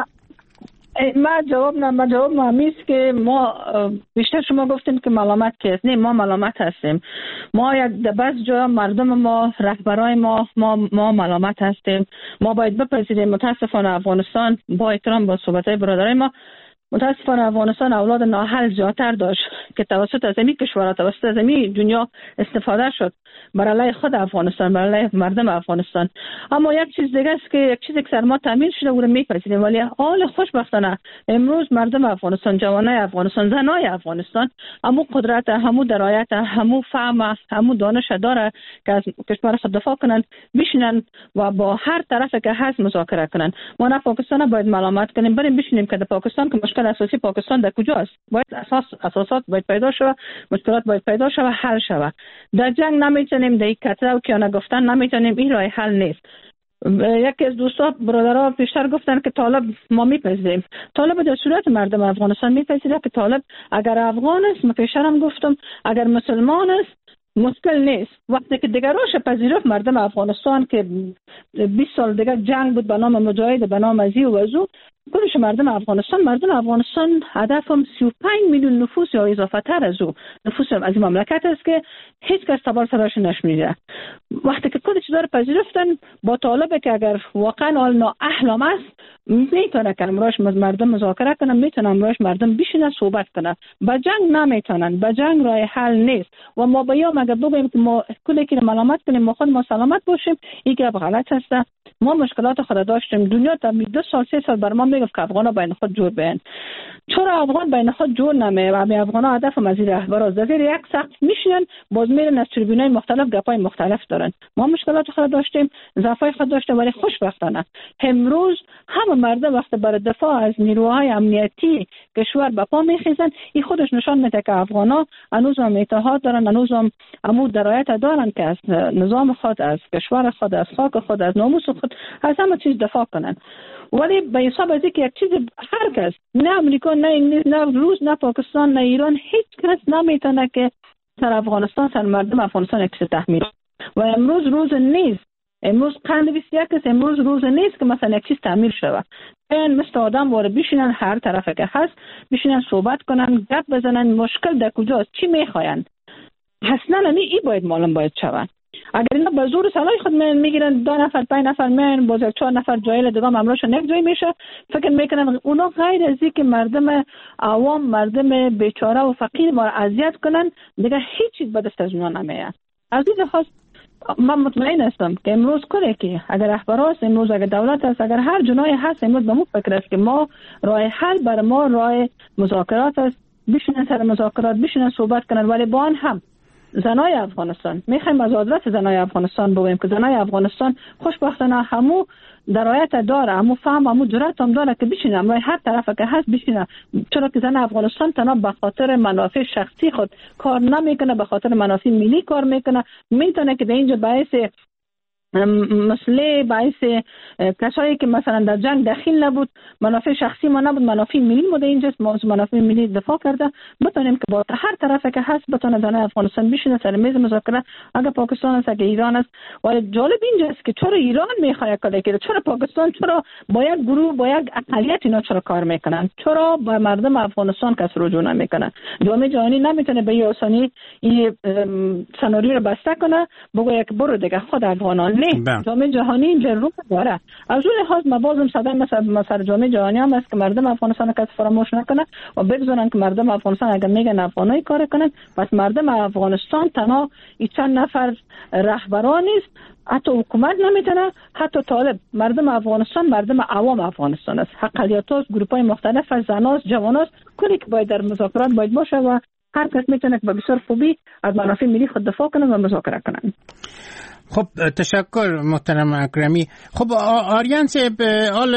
من جواب همیست که ما بیشتر شما گفتین که ملامت که است. نه، ما ملامت هستیم. ما یک بعض جا مردم ما، رهبرای ما ملامت هستیم. ما باید بپذیریم متاسفانه افغانستان، با احترام با صحبتهای برادرای ما، متاسفانه افغانستان اولاد نااهل زیادتر داشت که توسط از این کشورها، توسط از این دنیا استفاده شد برای خود افغانستان، برای مردم افغانستان. اما یک چیز دیگه است که یک چیزی که سر ما تامین شده او رو میپذیریم، ولی حال خوشبختانه امروز مردم افغانستان، جوانای افغانستان، زنای افغانستان همو قدرت، همو درایت، همو فهم، همو دانش داره که از کشور خود دفاع کنن، بشینن و با هر طرف که هست مذاکره کنن. ما نه پاکستان باید ملامت کنیم، بریم بشینیم که در پاکستان که مشکل اساسی پاکستان در کجاست، باید اساسات باید پیدا شود، مشکلات باید پیدا شود، حل شود. در جنگ نمیتونیم، در کتره و کیانه گفتن نمیتونیم، این راه حل نیست. یکی از دوستا برادرها پیشتر گفتن که طالب ما میپذیریم. طالب در صورت مردم افغانستان میپذیره که طالب اگر افغان است، من پیشترم گفتم اگر مسلمان است مشکل نیست. وقتی که دیگراش پذیرفت مردم افغانستان که 20 سال دیگه جنگ بود به نام مجاهد، به نام ازی و ازو، کلش مردم افغانستان هدفم 35 میلیون نفوس یا اضافه تر از او نفوس از این مملکت است که هیچ کس تبار سراش نشمیده. وقتی که کل چیزا رو پذیرفتن با طالب که اگر واقعا حال نااهلم است میتونه که امروز مردم مذاکره کنن، میتونه امروز مردم بشینن صحبت کنن. با جنگ نمیتونن، با جنگ راه حل نیست و ما بیام اگر بگیم که ما کلی که ملامت کنیم ما خود ما سلامت باشیم این که غلط است. ما مشکلات خود داشتیم، دنیا تا 2 سال 3 سال بر ما میگفت که افغانا بین خود جور بین. چرا افغان بین خود جور نمیه و افغانا هدف مزید رهبر از زیر یک سقف میشینن باز میرن از تریبونای مختلف گپای مختلف دارن. ما مشکلات خود داشتیم، ضعفای خود داشتیم ولی خوشبختانه امروز همه مردم وقت برای دفاع از نیروهای امنیتی کشور به پا میخیزن. این خودش نشان میده که افغانا هنوز هم اتحاد دارن، هنوز هم امو درایت دارن که از نظام خود، از کشور خود، از خاک خود، از ناموس خود، از همه چیز دفاع کنن. ولی به حساب از اینکه یک چیز هر کس، نه امریکا، نه انگلیس، نه روس، نه پاکستان، نه ایران، هیچ کس نمیتونه که سر افغانستان، سر مردم افغانستان یک چیز تحمیل. و امروز روز نیست، امروز قرن 21 است، امروز روز نیست که مثلا یک چیز تعمیر شود. این مثل آدم واره بشینن هر طرفه که هست بشینن صحبت کنن، گپ بزنن مشکل در کجاست، چی میخواین. اصلا این باید معلوم باید شود. اگر اینا به زور سلاح خود میگیرن 2 نفر 5 نفر میان باز 4 نفر جایل دیگه امروزشون یک جای میشه، فکر میکنن اونا غیر از اینکه مردم عوام، مردم بیچاره و فقیر ما اذیت کنن دیگه هیچ چیز به دست از اونا نمیاد. از این لحاظ من مطمئن هستم که امروز کاری که اگر رهبراست، امروز اگر دولت است، اگر هر جناحی هست، امروز به مو فکر است که ما راه حل برای ما راه مذاکرات است. بشینن سر مذاکرات، بشینن صحبت کنن. ولی با آن هم زنای افغانستان میخوایم از حضرت زنای افغانستان بگویم که زنای افغانستان خوشبختانه همو درایت داره، همو فهم، همو جرأت هم داره که بشینه امروز هر طرفه که هست بشینه. چرا که زن افغانستان تنها به خاطر منافع شخصی خود کار نمیکنه، به خاطر منافع ملی کار میکنه. میتونه که در اینجا باعث مسئله، باعث کسایی که مثلا در جنگ دخیل نبود، منافع شخصی ما نبود، منافع ملی ما در اینجاست، ما از منافع ملی دفاع کرده. بتونیم که با هر طرفه که هست بتونه زنای افغانستان بشینه سر میز مذاکره. اگر پاکستان است، اگر ایران است. ولی جالب اینجاست که چرا ایران میخواد کاری کنه، چرا پاکستان، چرا با یک گروه، با یک اقلیت اینا چرا کار میکنن، چرا با مردم افغانستان کس رجوع نمیکنن. جامعه جهانی نمیتونه به این آسانی این سناریو رو بسته کنه بگه که برو دیگه خود افغانان. جامعه جهانی اینجا رو داره. از اون لحاظ ما بازم صدای مثلا جامعه جهانی هم است که مردم افغانستان کس فراموش نکنه و بگذارن که مردم افغانستان اگر میگن افغانایی کار کنن، پس مردم افغانستان تنها این چند نفر رهبران نیست، حتی حکومت نمیتونه، حتی طالب. مردم افغانستان مردم عوام افغانستان است. اقلیت‌ها، گروه‌های مختلف، زناست، جواناست، کلی که باید در مذاکرات باید باشه و هر کس میتونه که به بسیار خوبی از منافع ملی خود دفاع کنه و مذاکره کنه. خب تشکر محترم اکرمی. خب آریان صاحب، حال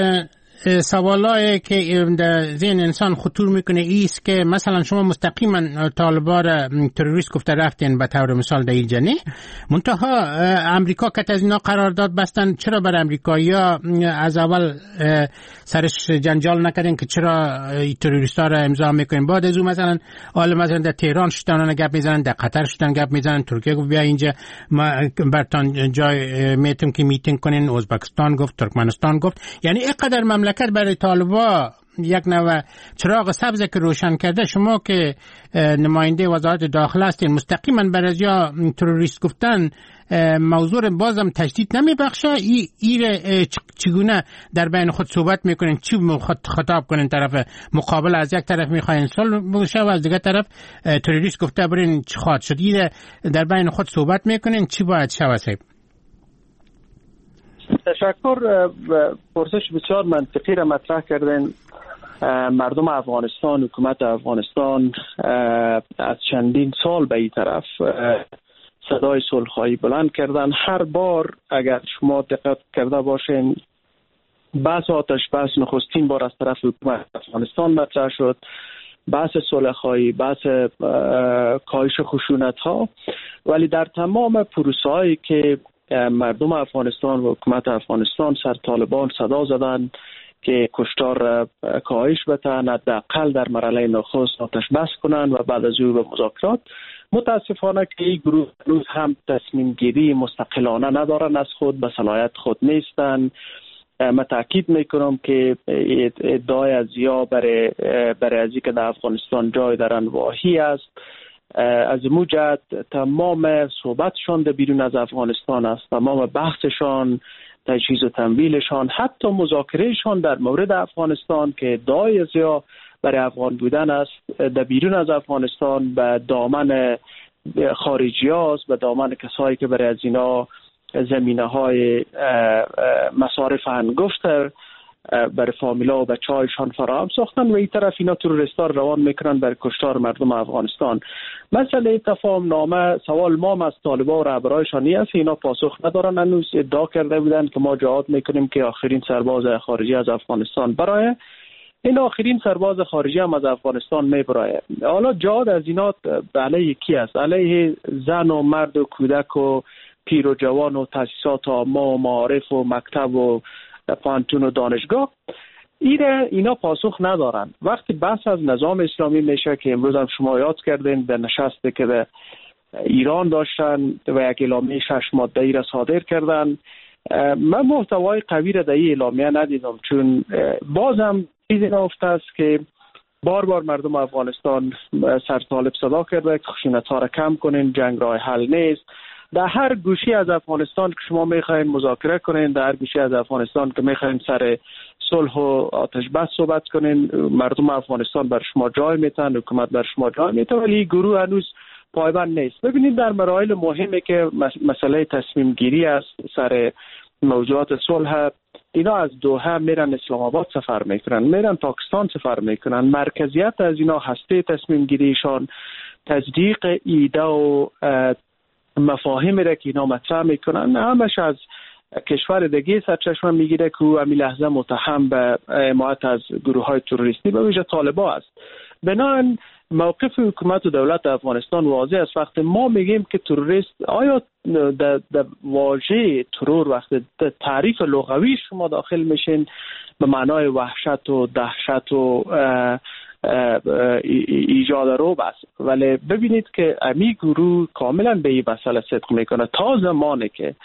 سوالایی که در ذهن انسان خطور میکنه ایست که مثلا شما مستقیما طالبان تروریست گفته رفتین به طور مثال در اینجا نه، منتها امریکا که از اینا قرارداد بستن، چرا بر امریکایی‌ها از اول سرش جنجال نکردن که چرا تروریستا را امضا میکنین؟ بعد از اون مثلا در تهران شدن گپ میزنن، در قطر شدن گپ میزنن، ترکیه گفت بیا اینجا ما برتان جای میتونیم که میتینگ کنین، ازبکستان گفت، ترکمنستان گفت. یعنی اینقدر مملکت برای طالبا یک نوع چراغ سبز که روشن کرده. شما که نماینده وزارت داخله هستین، مستقیما بر از یا تروریست گفتن موضوع بازم تجدید نمیبخشه؟ چگونه در بین خود صحبت میکنین؟ چی خطاب کنین؟ طرف مقابل از یک طرف میخواین صلح بشه و از دیگر طرف تروریست گفته برین چی خواهد شد؟ در بین خود صحبت میکنین چی باید شود؟ صاحب تشکر. پرسش بسیار منطقی را مطرح کردن. مردم افغانستان، حکومت افغانستان از چندین سال به این طرف صدای صلح‌خواهی بلند کردن. هر بار اگر شما دقت کرده باشین بحث آتش بس نخستین بار از طرف حکومت افغانستان مطرح شد، بحث صلح‌خواهی، بحث کاهش خشونت‌ها. ولی در تمام پروسه‌هایی که مردم افغانستان و حکومت افغانستان سر طالبان صدا زدن که کشتار کاهش بتن، حداقل در مرحله نخست آتش بس کنن و بعد از او به مذاکرات. متاسفانه که این گروه هنوز هم تصمیم گیری مستقلانه ندارن، از خود به صلاحیت خود نیستن من تاکید میکنم که ادعای ازیا برای ازی که در افغانستان جای دارن واهی است. از موجد تمام صحبتشان در بیرون از افغانستان است، تمام بحثشان، تجهیز و تمویلشان، حتی مذاکرهشان در مورد افغانستان که ادعای ازیا برای افغان بودن است در بیرون از افغانستان به دامن خارجی هاست، به دامن کسایی که برای از اینا زمینه های مصارف هنگفتر برای فامیلا و بچه هایشان فراهم ساختن و این طرف اینا تروریستا روان میکنن برای کشتار مردم افغانستان. مسئله تفاهم نامه سوال ما از طالبان و رهبرایشان است، اینا پاسخ ندارن. هنوز ادعا کرده بودن که ما جهاد میکنیم که آخرین سرباز خارجی از افغانستان برای این آخرین سرباز خارجی هم از افغانستان میبرایه. حالا جهاد از اینا علیه کی است؟ علیه زن و مرد و کودک و پیر و جوان و تاسیسات عامه و معارف و مکتب و پانتون و دانشگاه. اینا پاسخ ندارن. وقتی بحث از نظام اسلامی میشه که امروز هم شما یاد کردین به نشستی که به ایران داشتن و یک اعلامیه 6 ماده‌ای را صادر کردن، من محتوای قوی را در این اعلامیه ندیدم، چون بازم چیزی نهفته است که بار بار مردم افغانستان سر طالب صدا کرده که خشونت‌ها را کم کنین، جنگ راه حل نیست. در هر گوشی از افغانستان که شما میخواین مذاکره کنین، در هر گوشی از افغانستان که میخواین سر صلح و آتش بس صحبت کنین، مردم افغانستان بر شما جای میتن، حکومت بر شما جای میتن، ولی گروه هنوز پایبند نیست. ببینید در مراحل مهمی که مسئله تصمیم گیری است سر موضوعات صلح، اینا از دوحه میرن اسلام آباد سفر میکنن، میرن پاکستان سفر میکنن. مرکزیت از اینا هسته تصمیم گیریشان تصدیق ایده و مفاهیمی را که اینا مطرح میکنن همش از کشور دیگه سرچشمه میگیره که او همین لحظه متهم به حمایت از گروه های تروریستی به ویژه طالبان است. بنابراین موقف حکومت و دولت افغانستان واضح است. وقتی ما میگیم که تروریست، آیا در واژه ترور وقتی تعریف لغوی شما داخل میشین به معنای وحشت و دهشت و ایجاد رعب است، ولی ببینید که امی گروه کاملا به این مسئله صدق میکنه. تا زمانی که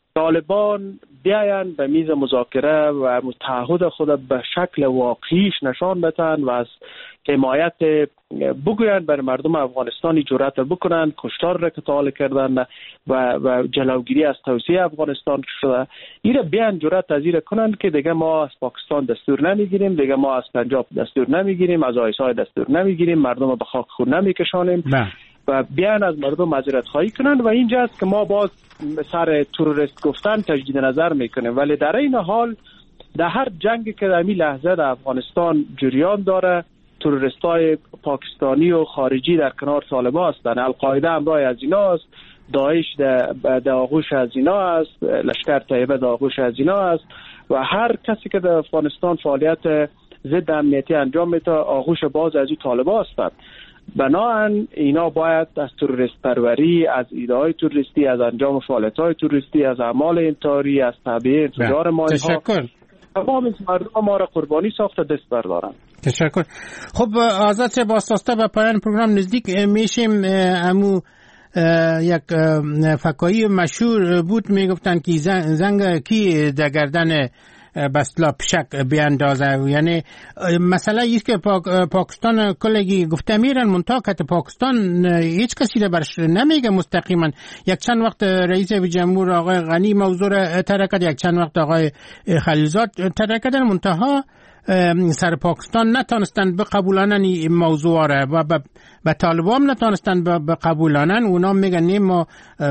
طالبان بیاین به میز مذاکره و تعهد خود به شکل واقعیش نشان بدن و از حمایت بگوین بر مردم افغانستانی جرأت بکنن، کشتار را که تا کردن و جلوگیری از توسعه افغانستان شده، ایره بیان جرأت از ایره کنن که دیگه ما از پاکستان دستور نمیگیریم، دیگه ما از پنجاب دستور نمیگیریم، از آیسای دستور نمیگیریم، مردم به خاک خون نمیکشانیم و بیان از مردم معذرت خواهی کنن. و اینجاست که ما باز سر تروریست گفتن تجدید نظر میکنیم. ولی در این حال در هر جنگی که در این لحظه در افغانستان جریان داره، تروریستای پاکستانی و خارجی در کنار طالبان هستند. القاعده همراه از اینا است، داعش در آغوش از اینا است، لشکر طیبه در آغوش از اینا است و هر کسی که در افغانستان فعالیت ضد امنیتی انجام میده آغوش باز از این طالبان هستند. بنابراین اینا باید از تروریست پروری، از ایده‌های تروریستی، از انجام فعالیت‌های تروریستی، از اعمال انتحاری، از تعبیه انفجار ماین‌ها، تمام مردم ما را قربانی ساخته دست بردارن. تشکر. خب آزاد با ساسته به پایان پروگرام نزدیک میشیم. امو یک فکایی مشهور بود، میگفتن که زنگ کی در گردن بسلا پشک بیاندازه. یعنی مسئله ایست که پاکستان کلگی گفته میرن منطقه پاکستان هیچ کسی را برش نمیگه مستقیما. یک چند وقت رئیس جمهور آقای غنی موضوع را ترکد، یک چند وقت آقای خلیلزاد ترکدن، منتها سر پاکستان نتانستن بقبولانن این موضوع را و به طالبان نتانستن بقبولانن. اونا میگن نیم ما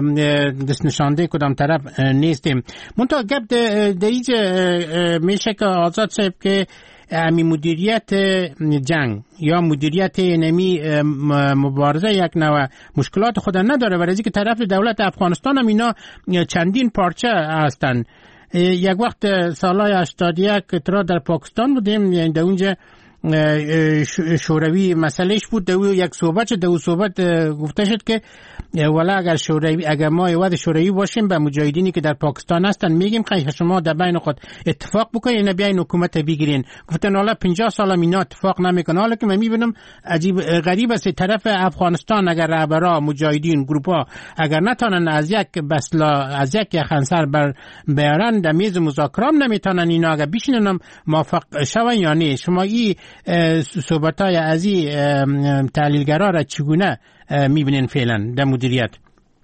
دست نشانده کدام طرف نیستیم. منتها گپ دیج میشه که آزاد صاحب که امی مدیریت جنگ یا مدیریت نمی مبارزه یک نوع مشکلات خود نداره، ولی که طرف دولت افغانستان هم اینا چندین پارچه هستن. یک وقت سالهای 81 ترا در پاکستان بودیم، یعنی در اونجا شوروی مسئلهش بود. دو یک صحبت گفته شد که ولی اگر ما ایواد شوروی باشیم به مجاهدینی که در پاکستان هستن میگیم که شما در بین خود اتفاق بکنین نه بیاین حکومت بگیرین. گفتن حالا 50 سال اینا اتفاق نمیکنه. حالا که من میبینم عجیب غریب است طرف افغانستان اگر رهبرا مجاهدین گروپا اگر نتونن از یک بسلا از یک خنصر بر بیارن در میز مذاکره نمیتونن اینا اگر بشینن موافق شون یا نه. شما این صحبتای از این تحلیلگرا را چگونه میبینین فعلا در مدیریت؟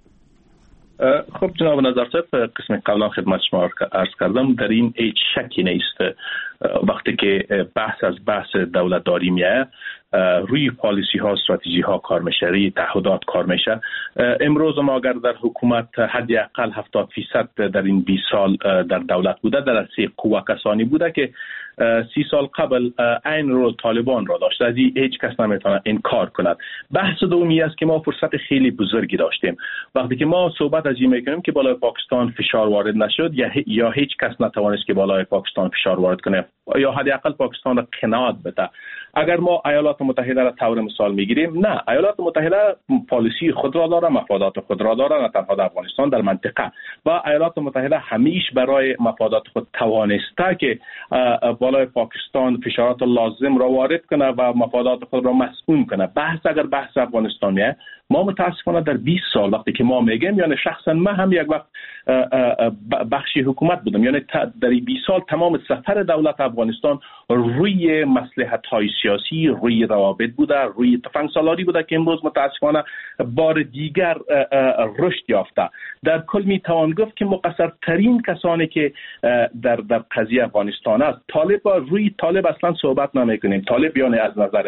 خب جناب نظر صاحب، قسم قبلا خدمت شما عرض کردم، در این هیچ شکی نیست. وقتی که بحث از بحث دولتداری میاد روی پالیسی ها، استراتژی ها کار میشه، روی تعهدات کار میشه. امروز ما اگر در حکومت حداقل 70% در این 20 سال در دولت بوده، در سه قوه کسانی بوده که 30 سال قبل این رو طالبان را داشته. از این هیچ کس نمیتونه انکار کند. بحث دومی است که ما فرصت خیلی بزرگی داشتیم. وقتی که ما صحبت از این میکنیم که بالای پاکستان فشار وارد نشد یا هیچ کس نتوانست که بالای پاکستان فشار وارد کنه یا حداقل پاکستان را قناعت بده. اگر ما ایالات متحده را طور مثال میگیریم، نه، ایالات متحده پالیسی خود را داره، مفادات خود را داره، نه تنها در افغانستان، در منطقه. و ایالات متحده همیشه برای مفادات خود توانسته که بالای پاکستان فشارات لازم را وارد کنه و مفادات خود را مسئول کنه. اگر بحث افغانستانیه، ما متاسفانه در 20 سال وقتی که ما میگیم، یعنی شخصا من هم یک وقت بخشی حکومت بودم، یعنی در 20 سال تمام سفر دولت افغانستان روی مصلحت‌های سیاسی، روی روابط بوده، روی تفنگسالاری بوده که امروز متاسفانه بار دیگر رشد یافته. در کل میتوان گفت که مقصرترین کسانی که در قضیه افغانستان است، روی طالب اصلا صحبت نمیکنیم. طالب یعنی از نظر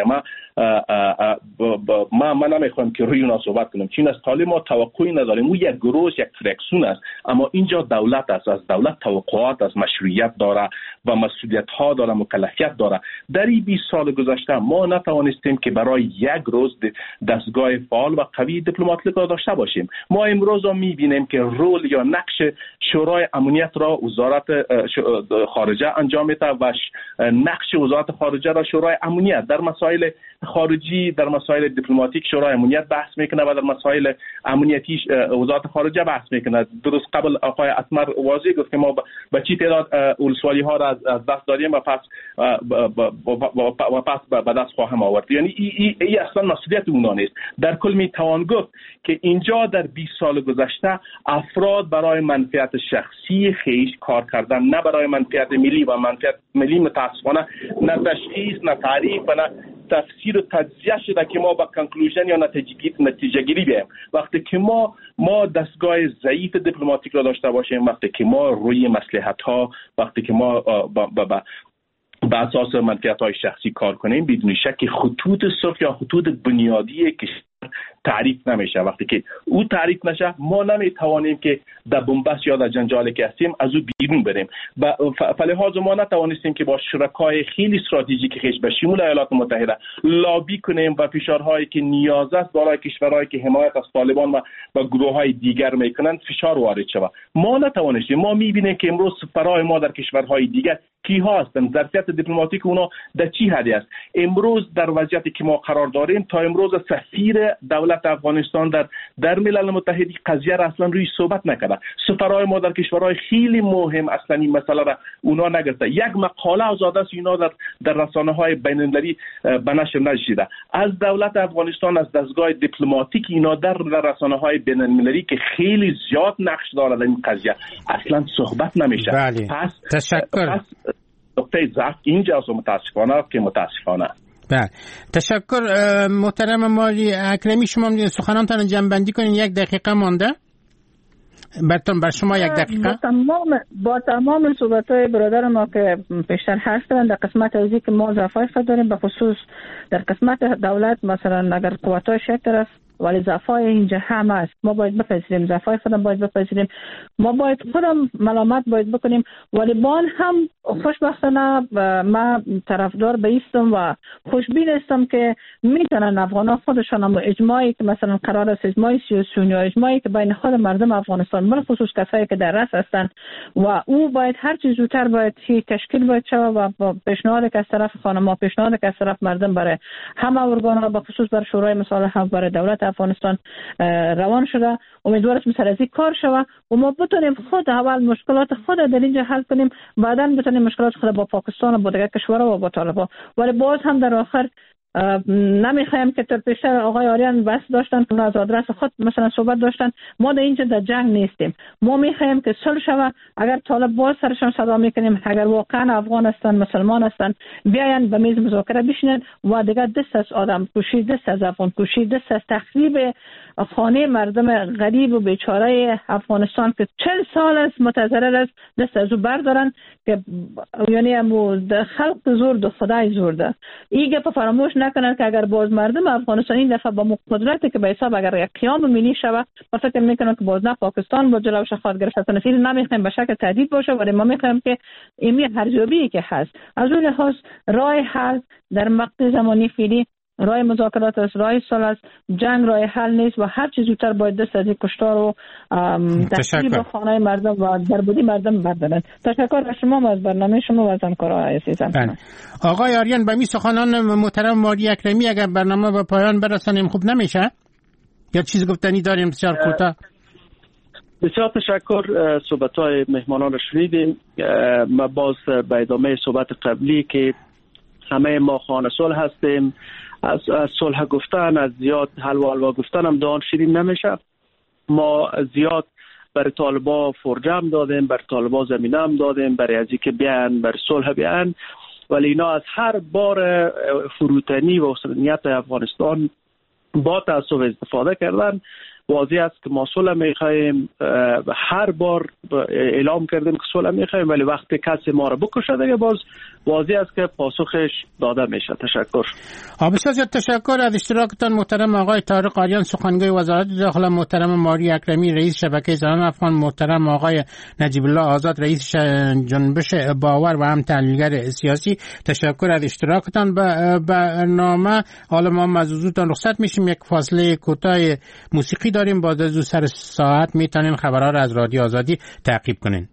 من نمیخوام که روی اونا صحبت کنم، چون از طالب ما توقعی نداریم. او یک گروه، یک فرکسون است، اما اینجا دولت است. از دولت توقعات از مشروعیت داره و مسئولیت ها داره، مکلفیت داره. در این 20 سال گذشته ما نتوانستیم که برای یک روز دستگاه فعال و قوی دیپلماتیک را داشته باشیم. ما امروز میبینیم که رول یا نقش شورای امنیت را وزارت خارجه انجام میده و نقش وزارت خارجه را شورای امنیت در مسائل خارجی، در مسائل دیپلماتیک شورای امنیت بحث میکنه و در مسائل امنیتی وزارت خارجه بحث میکنه. درست قبل آقای اسمر واضح گفت که ما به چی تعداد ولسوالی ها را از دست دادیم و پس به دست خواهم آورد. یعنی این اصلا مسئولیت اونا نیست. در کل میتوان گفت که اینجا در 20 سال گذشته افراد برای منفعت شخصی خیش کار کردن، نه برای منفعت ملی، و منفعت ملی متاسفانه نه تشخیص، نه تعریف و نه تفسیر و تجزیه شده که ما با کنکلوژن یا نتیجه گیری بیایم. وقتی که ما دستگاه ضعیف دیپلماتیک را داشته باشیم، وقتی که ما روی مصلحت ها، وقتی که ما به اساس منفعت های شخصی کار کنیم، بدون شک خطوط صف یا خطوط بنیادی که تعریف نمیشه. وقتی که او تعریف نشه، ما نمیتوانیم که در بنبست یا در جنجالی که هستیم از او بیرون بریم. فلهذا ما نتوانستیم که با شرکای خیلی استراتژیک خیش به شمول ایالات متحده لابی کنیم و فشارهایی که نیاز است برای کشورهایی که حمایت از طالبان و گروه‌های دیگر میکنند فشار وارد شود. ما نتوانستیم. ما میبینیم که امروز سفرای ما در کشورهای دیگر کیها هستند، ظرفیت دیپلماتیک اونا در چی حدی است. امروز در وضعیتی که ما قرار داریم، تا امروز سفیر دولت افغانستان در ملل متحد قضیه را اصلا روی صحبت نکرده. سفرای ما در کشورهای خیلی مهم اصلا این مسئله را اونا نگرفته. یک مقاله آزاده است اینا در رسانه‌های بین‌المللی به نشر نرسیده. از دولت افغانستان، از دستگاه دیپلماتیک اینا در رسانه‌های بین‌المللی که خیلی زیاد نقش داره در این قضیه اصلا صحبت نمیشه. بله. پس تشکر. نقطه ضعف اینجاست، متاسفانه. بله، تشکر محترم مالی اکرمی. شما سخنانتان جمع‌بندی کنین، 1 دقیقه مانده. بر شما 1 دقیقه. با تمام صحبت‌های برادر ما که پیشتر حرف زدن، در قسمت ازی که ما ضعفای خود داریم، به خصوص در قسمت دولت، مثلا اگر قوت‌های یک طرف ولی ضعفای اینجا هم است. ما باید بپذیریم ضعفای خودم، باید بپذیریم، ما باید خودم ملامت باید بکنیم، ولی با هم خوشبختانه ما طرفدار بیستم و خوشبین هستم که میتونن افغان‌ها خودشان هم اجماعی که مثلا قرار است اجماع سیاسی یا اجماعی که بین خود مردم افغانستان بل خصوص کسایی که در رأس هستند و او باید هر چیز زودتر باید تشکیل باید شود و با پیشنهاد که از طرف خانم‌ها، پیشنهاد که از طرف مردم برای همه ارگان‌ها به خصوص برای شورای مصالحه برای دولت افغانستان روان شده. امیدوارم مثل از این کار شود و ما بتونیم خود اول مشکلات خود در اینجا حل کنیم، بعداً بتونیم مشکلات خود با پاکستان و با دیگر کشورها و با طالبان. ولی باز هم در آخر نمیخوایم که تا پیشتر آقای آریان بس داشتن که از آدرس خود مثلا صحبت داشتن، ما در اینجا در جنگ نیستیم، ما میخوایم که صلح شود. اگر طالب باز سرشان صدا میکنیم، اگر واقعا افغان هستن مسلمان هستن بیاین به میز مذاکره بشینن و دیگر دست از آدم کشی، دست از افغان کشی، دست از تخریب خانه مردم غریب و بیچاره افغانستان که 40 سال است متضرر است، دست از او بردارن که یعنی د خلق زور د خدای زور ده. ایگه فراموش نکنن که اگر باز مردم افغانستان این دفعه با قدرتی که به حساب اگر یک قیام ملی شود، ما فکر میکنم که باز نه پاکستان با جلوش خواهد گرفت. نفیر نمیخوایم به شکل تهدید باشه، ولی ما میخوایم که این ارزیابی که هست از اون لحاظ راه حل در مقطع زمانی فعلی راه مذاکرات است، راه صلح است، جنگ راه حل نیست و هر چیز زودتر باید دست از کشتار و تخریب خانه مردم و دربودی مردم بردارند. تشکر از شما از برنامه شما و از همکارای عزیزم. آقای آریان با می سخنان محترم ماری اکرمی اگر برنامه به پایان برسانیم خوب نمیشه؟ یا چیز گفتنی داریم بسیار کوتاه؟ بسیار تشکر. صحبت‌های مهمانان رو شنیدیم. ما باز به ادامه صحبت قبلی که همه ما خانه صلح هستیم، از صلح گفتن، از زیاد حلوا گفتن هم دان شیرین نمیشه. ما زیاد برای طالبا فرجه هم دادیم، برای طالبا زمینه هم دادیم برای از اینکه بیان برای صلح بیان، ولی اینا از هر بار فروتنی و عصبانیت افغانستان با تاسف استفاده کردن. واضح است که ما صلح میخوایم، هر بار اعلام کردیم که صلح میخوایم، ولی وقتی کسی ما رو بکشه دیگه باز واضح است که پاسخش داده میشه. تشکر. بسیار زیاد تشکر از اشتراکتان محترم آقای طارق آریان سخنگوی وزارت داخله، محترم ماری اکرمی رئیس شبکه زنان افغان، محترم آقای نجیب الله آزاد رئیس جنبش باور و هم تحلیلگر سیاسی. تشکر از اشتراکتان به برنامه. حالا ما از حضورتان رخصت میشیم، یک فاصله کوتاه موسیقی داریم، بعد از سر ساعت میتونین خبرها رو از رادیو آزادی تعقیب کنین.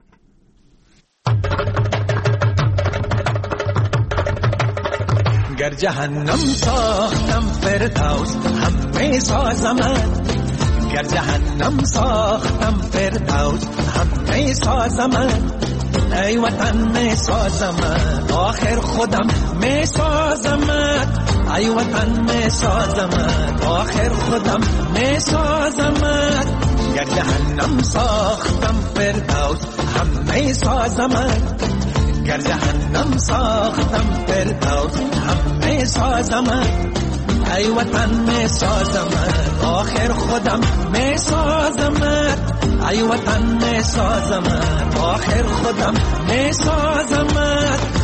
گر جهنم ساختم فردوس همه سازمت، گر جهنم ساختم فردوس همه سازمت، ای وطن می سازمت آخر خودم می سازمت، ای وطن می سازمت آخر خودم می سازمت، گر جهنم ساختم فردوس همه سازمت، گر جهنم ساختم فردوس همه سازمت، ای وطن می سازمت آخر خودم می سازمت، ای وطن می سازمت آخر خودم می سازمت.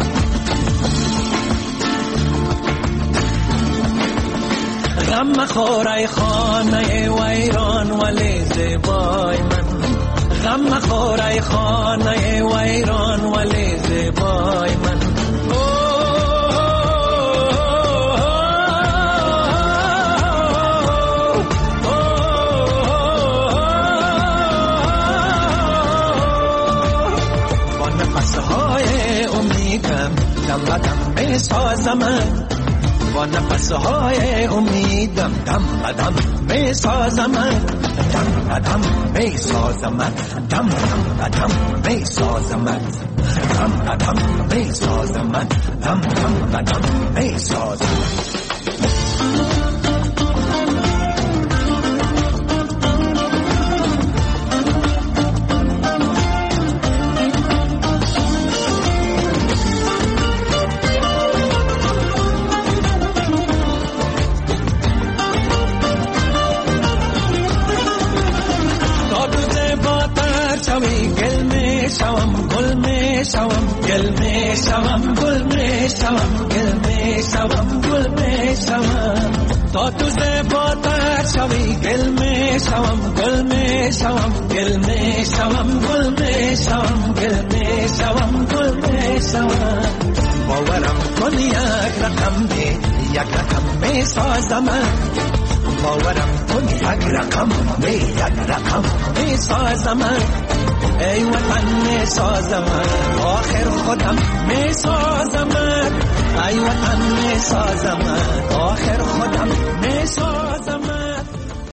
غم مخور ای خانه ویران ولی زیبای من، غم مخور ای خانه ویران ولی زیبای من، با نفسهای امیدم دم بدم می سازمت، با نفسهای امیدم دم بدم می سازمت، دم بدم می سازمت، دم بدم می سازمت، دم بدم می سازمت، دم بدم می سازمت. گل می شوم گل می شوم گل می شوم گل می شوم تا تو زیباتر میشوم گل میشوم گل میشوم گل میشوم گل میشوم گل میشوم باورم کن یک رقم میسازم باورم کن یک رقم میسازم ای وطن میسازم آخر خودم میسازم ای وطن میسازم آخر خودم میسازم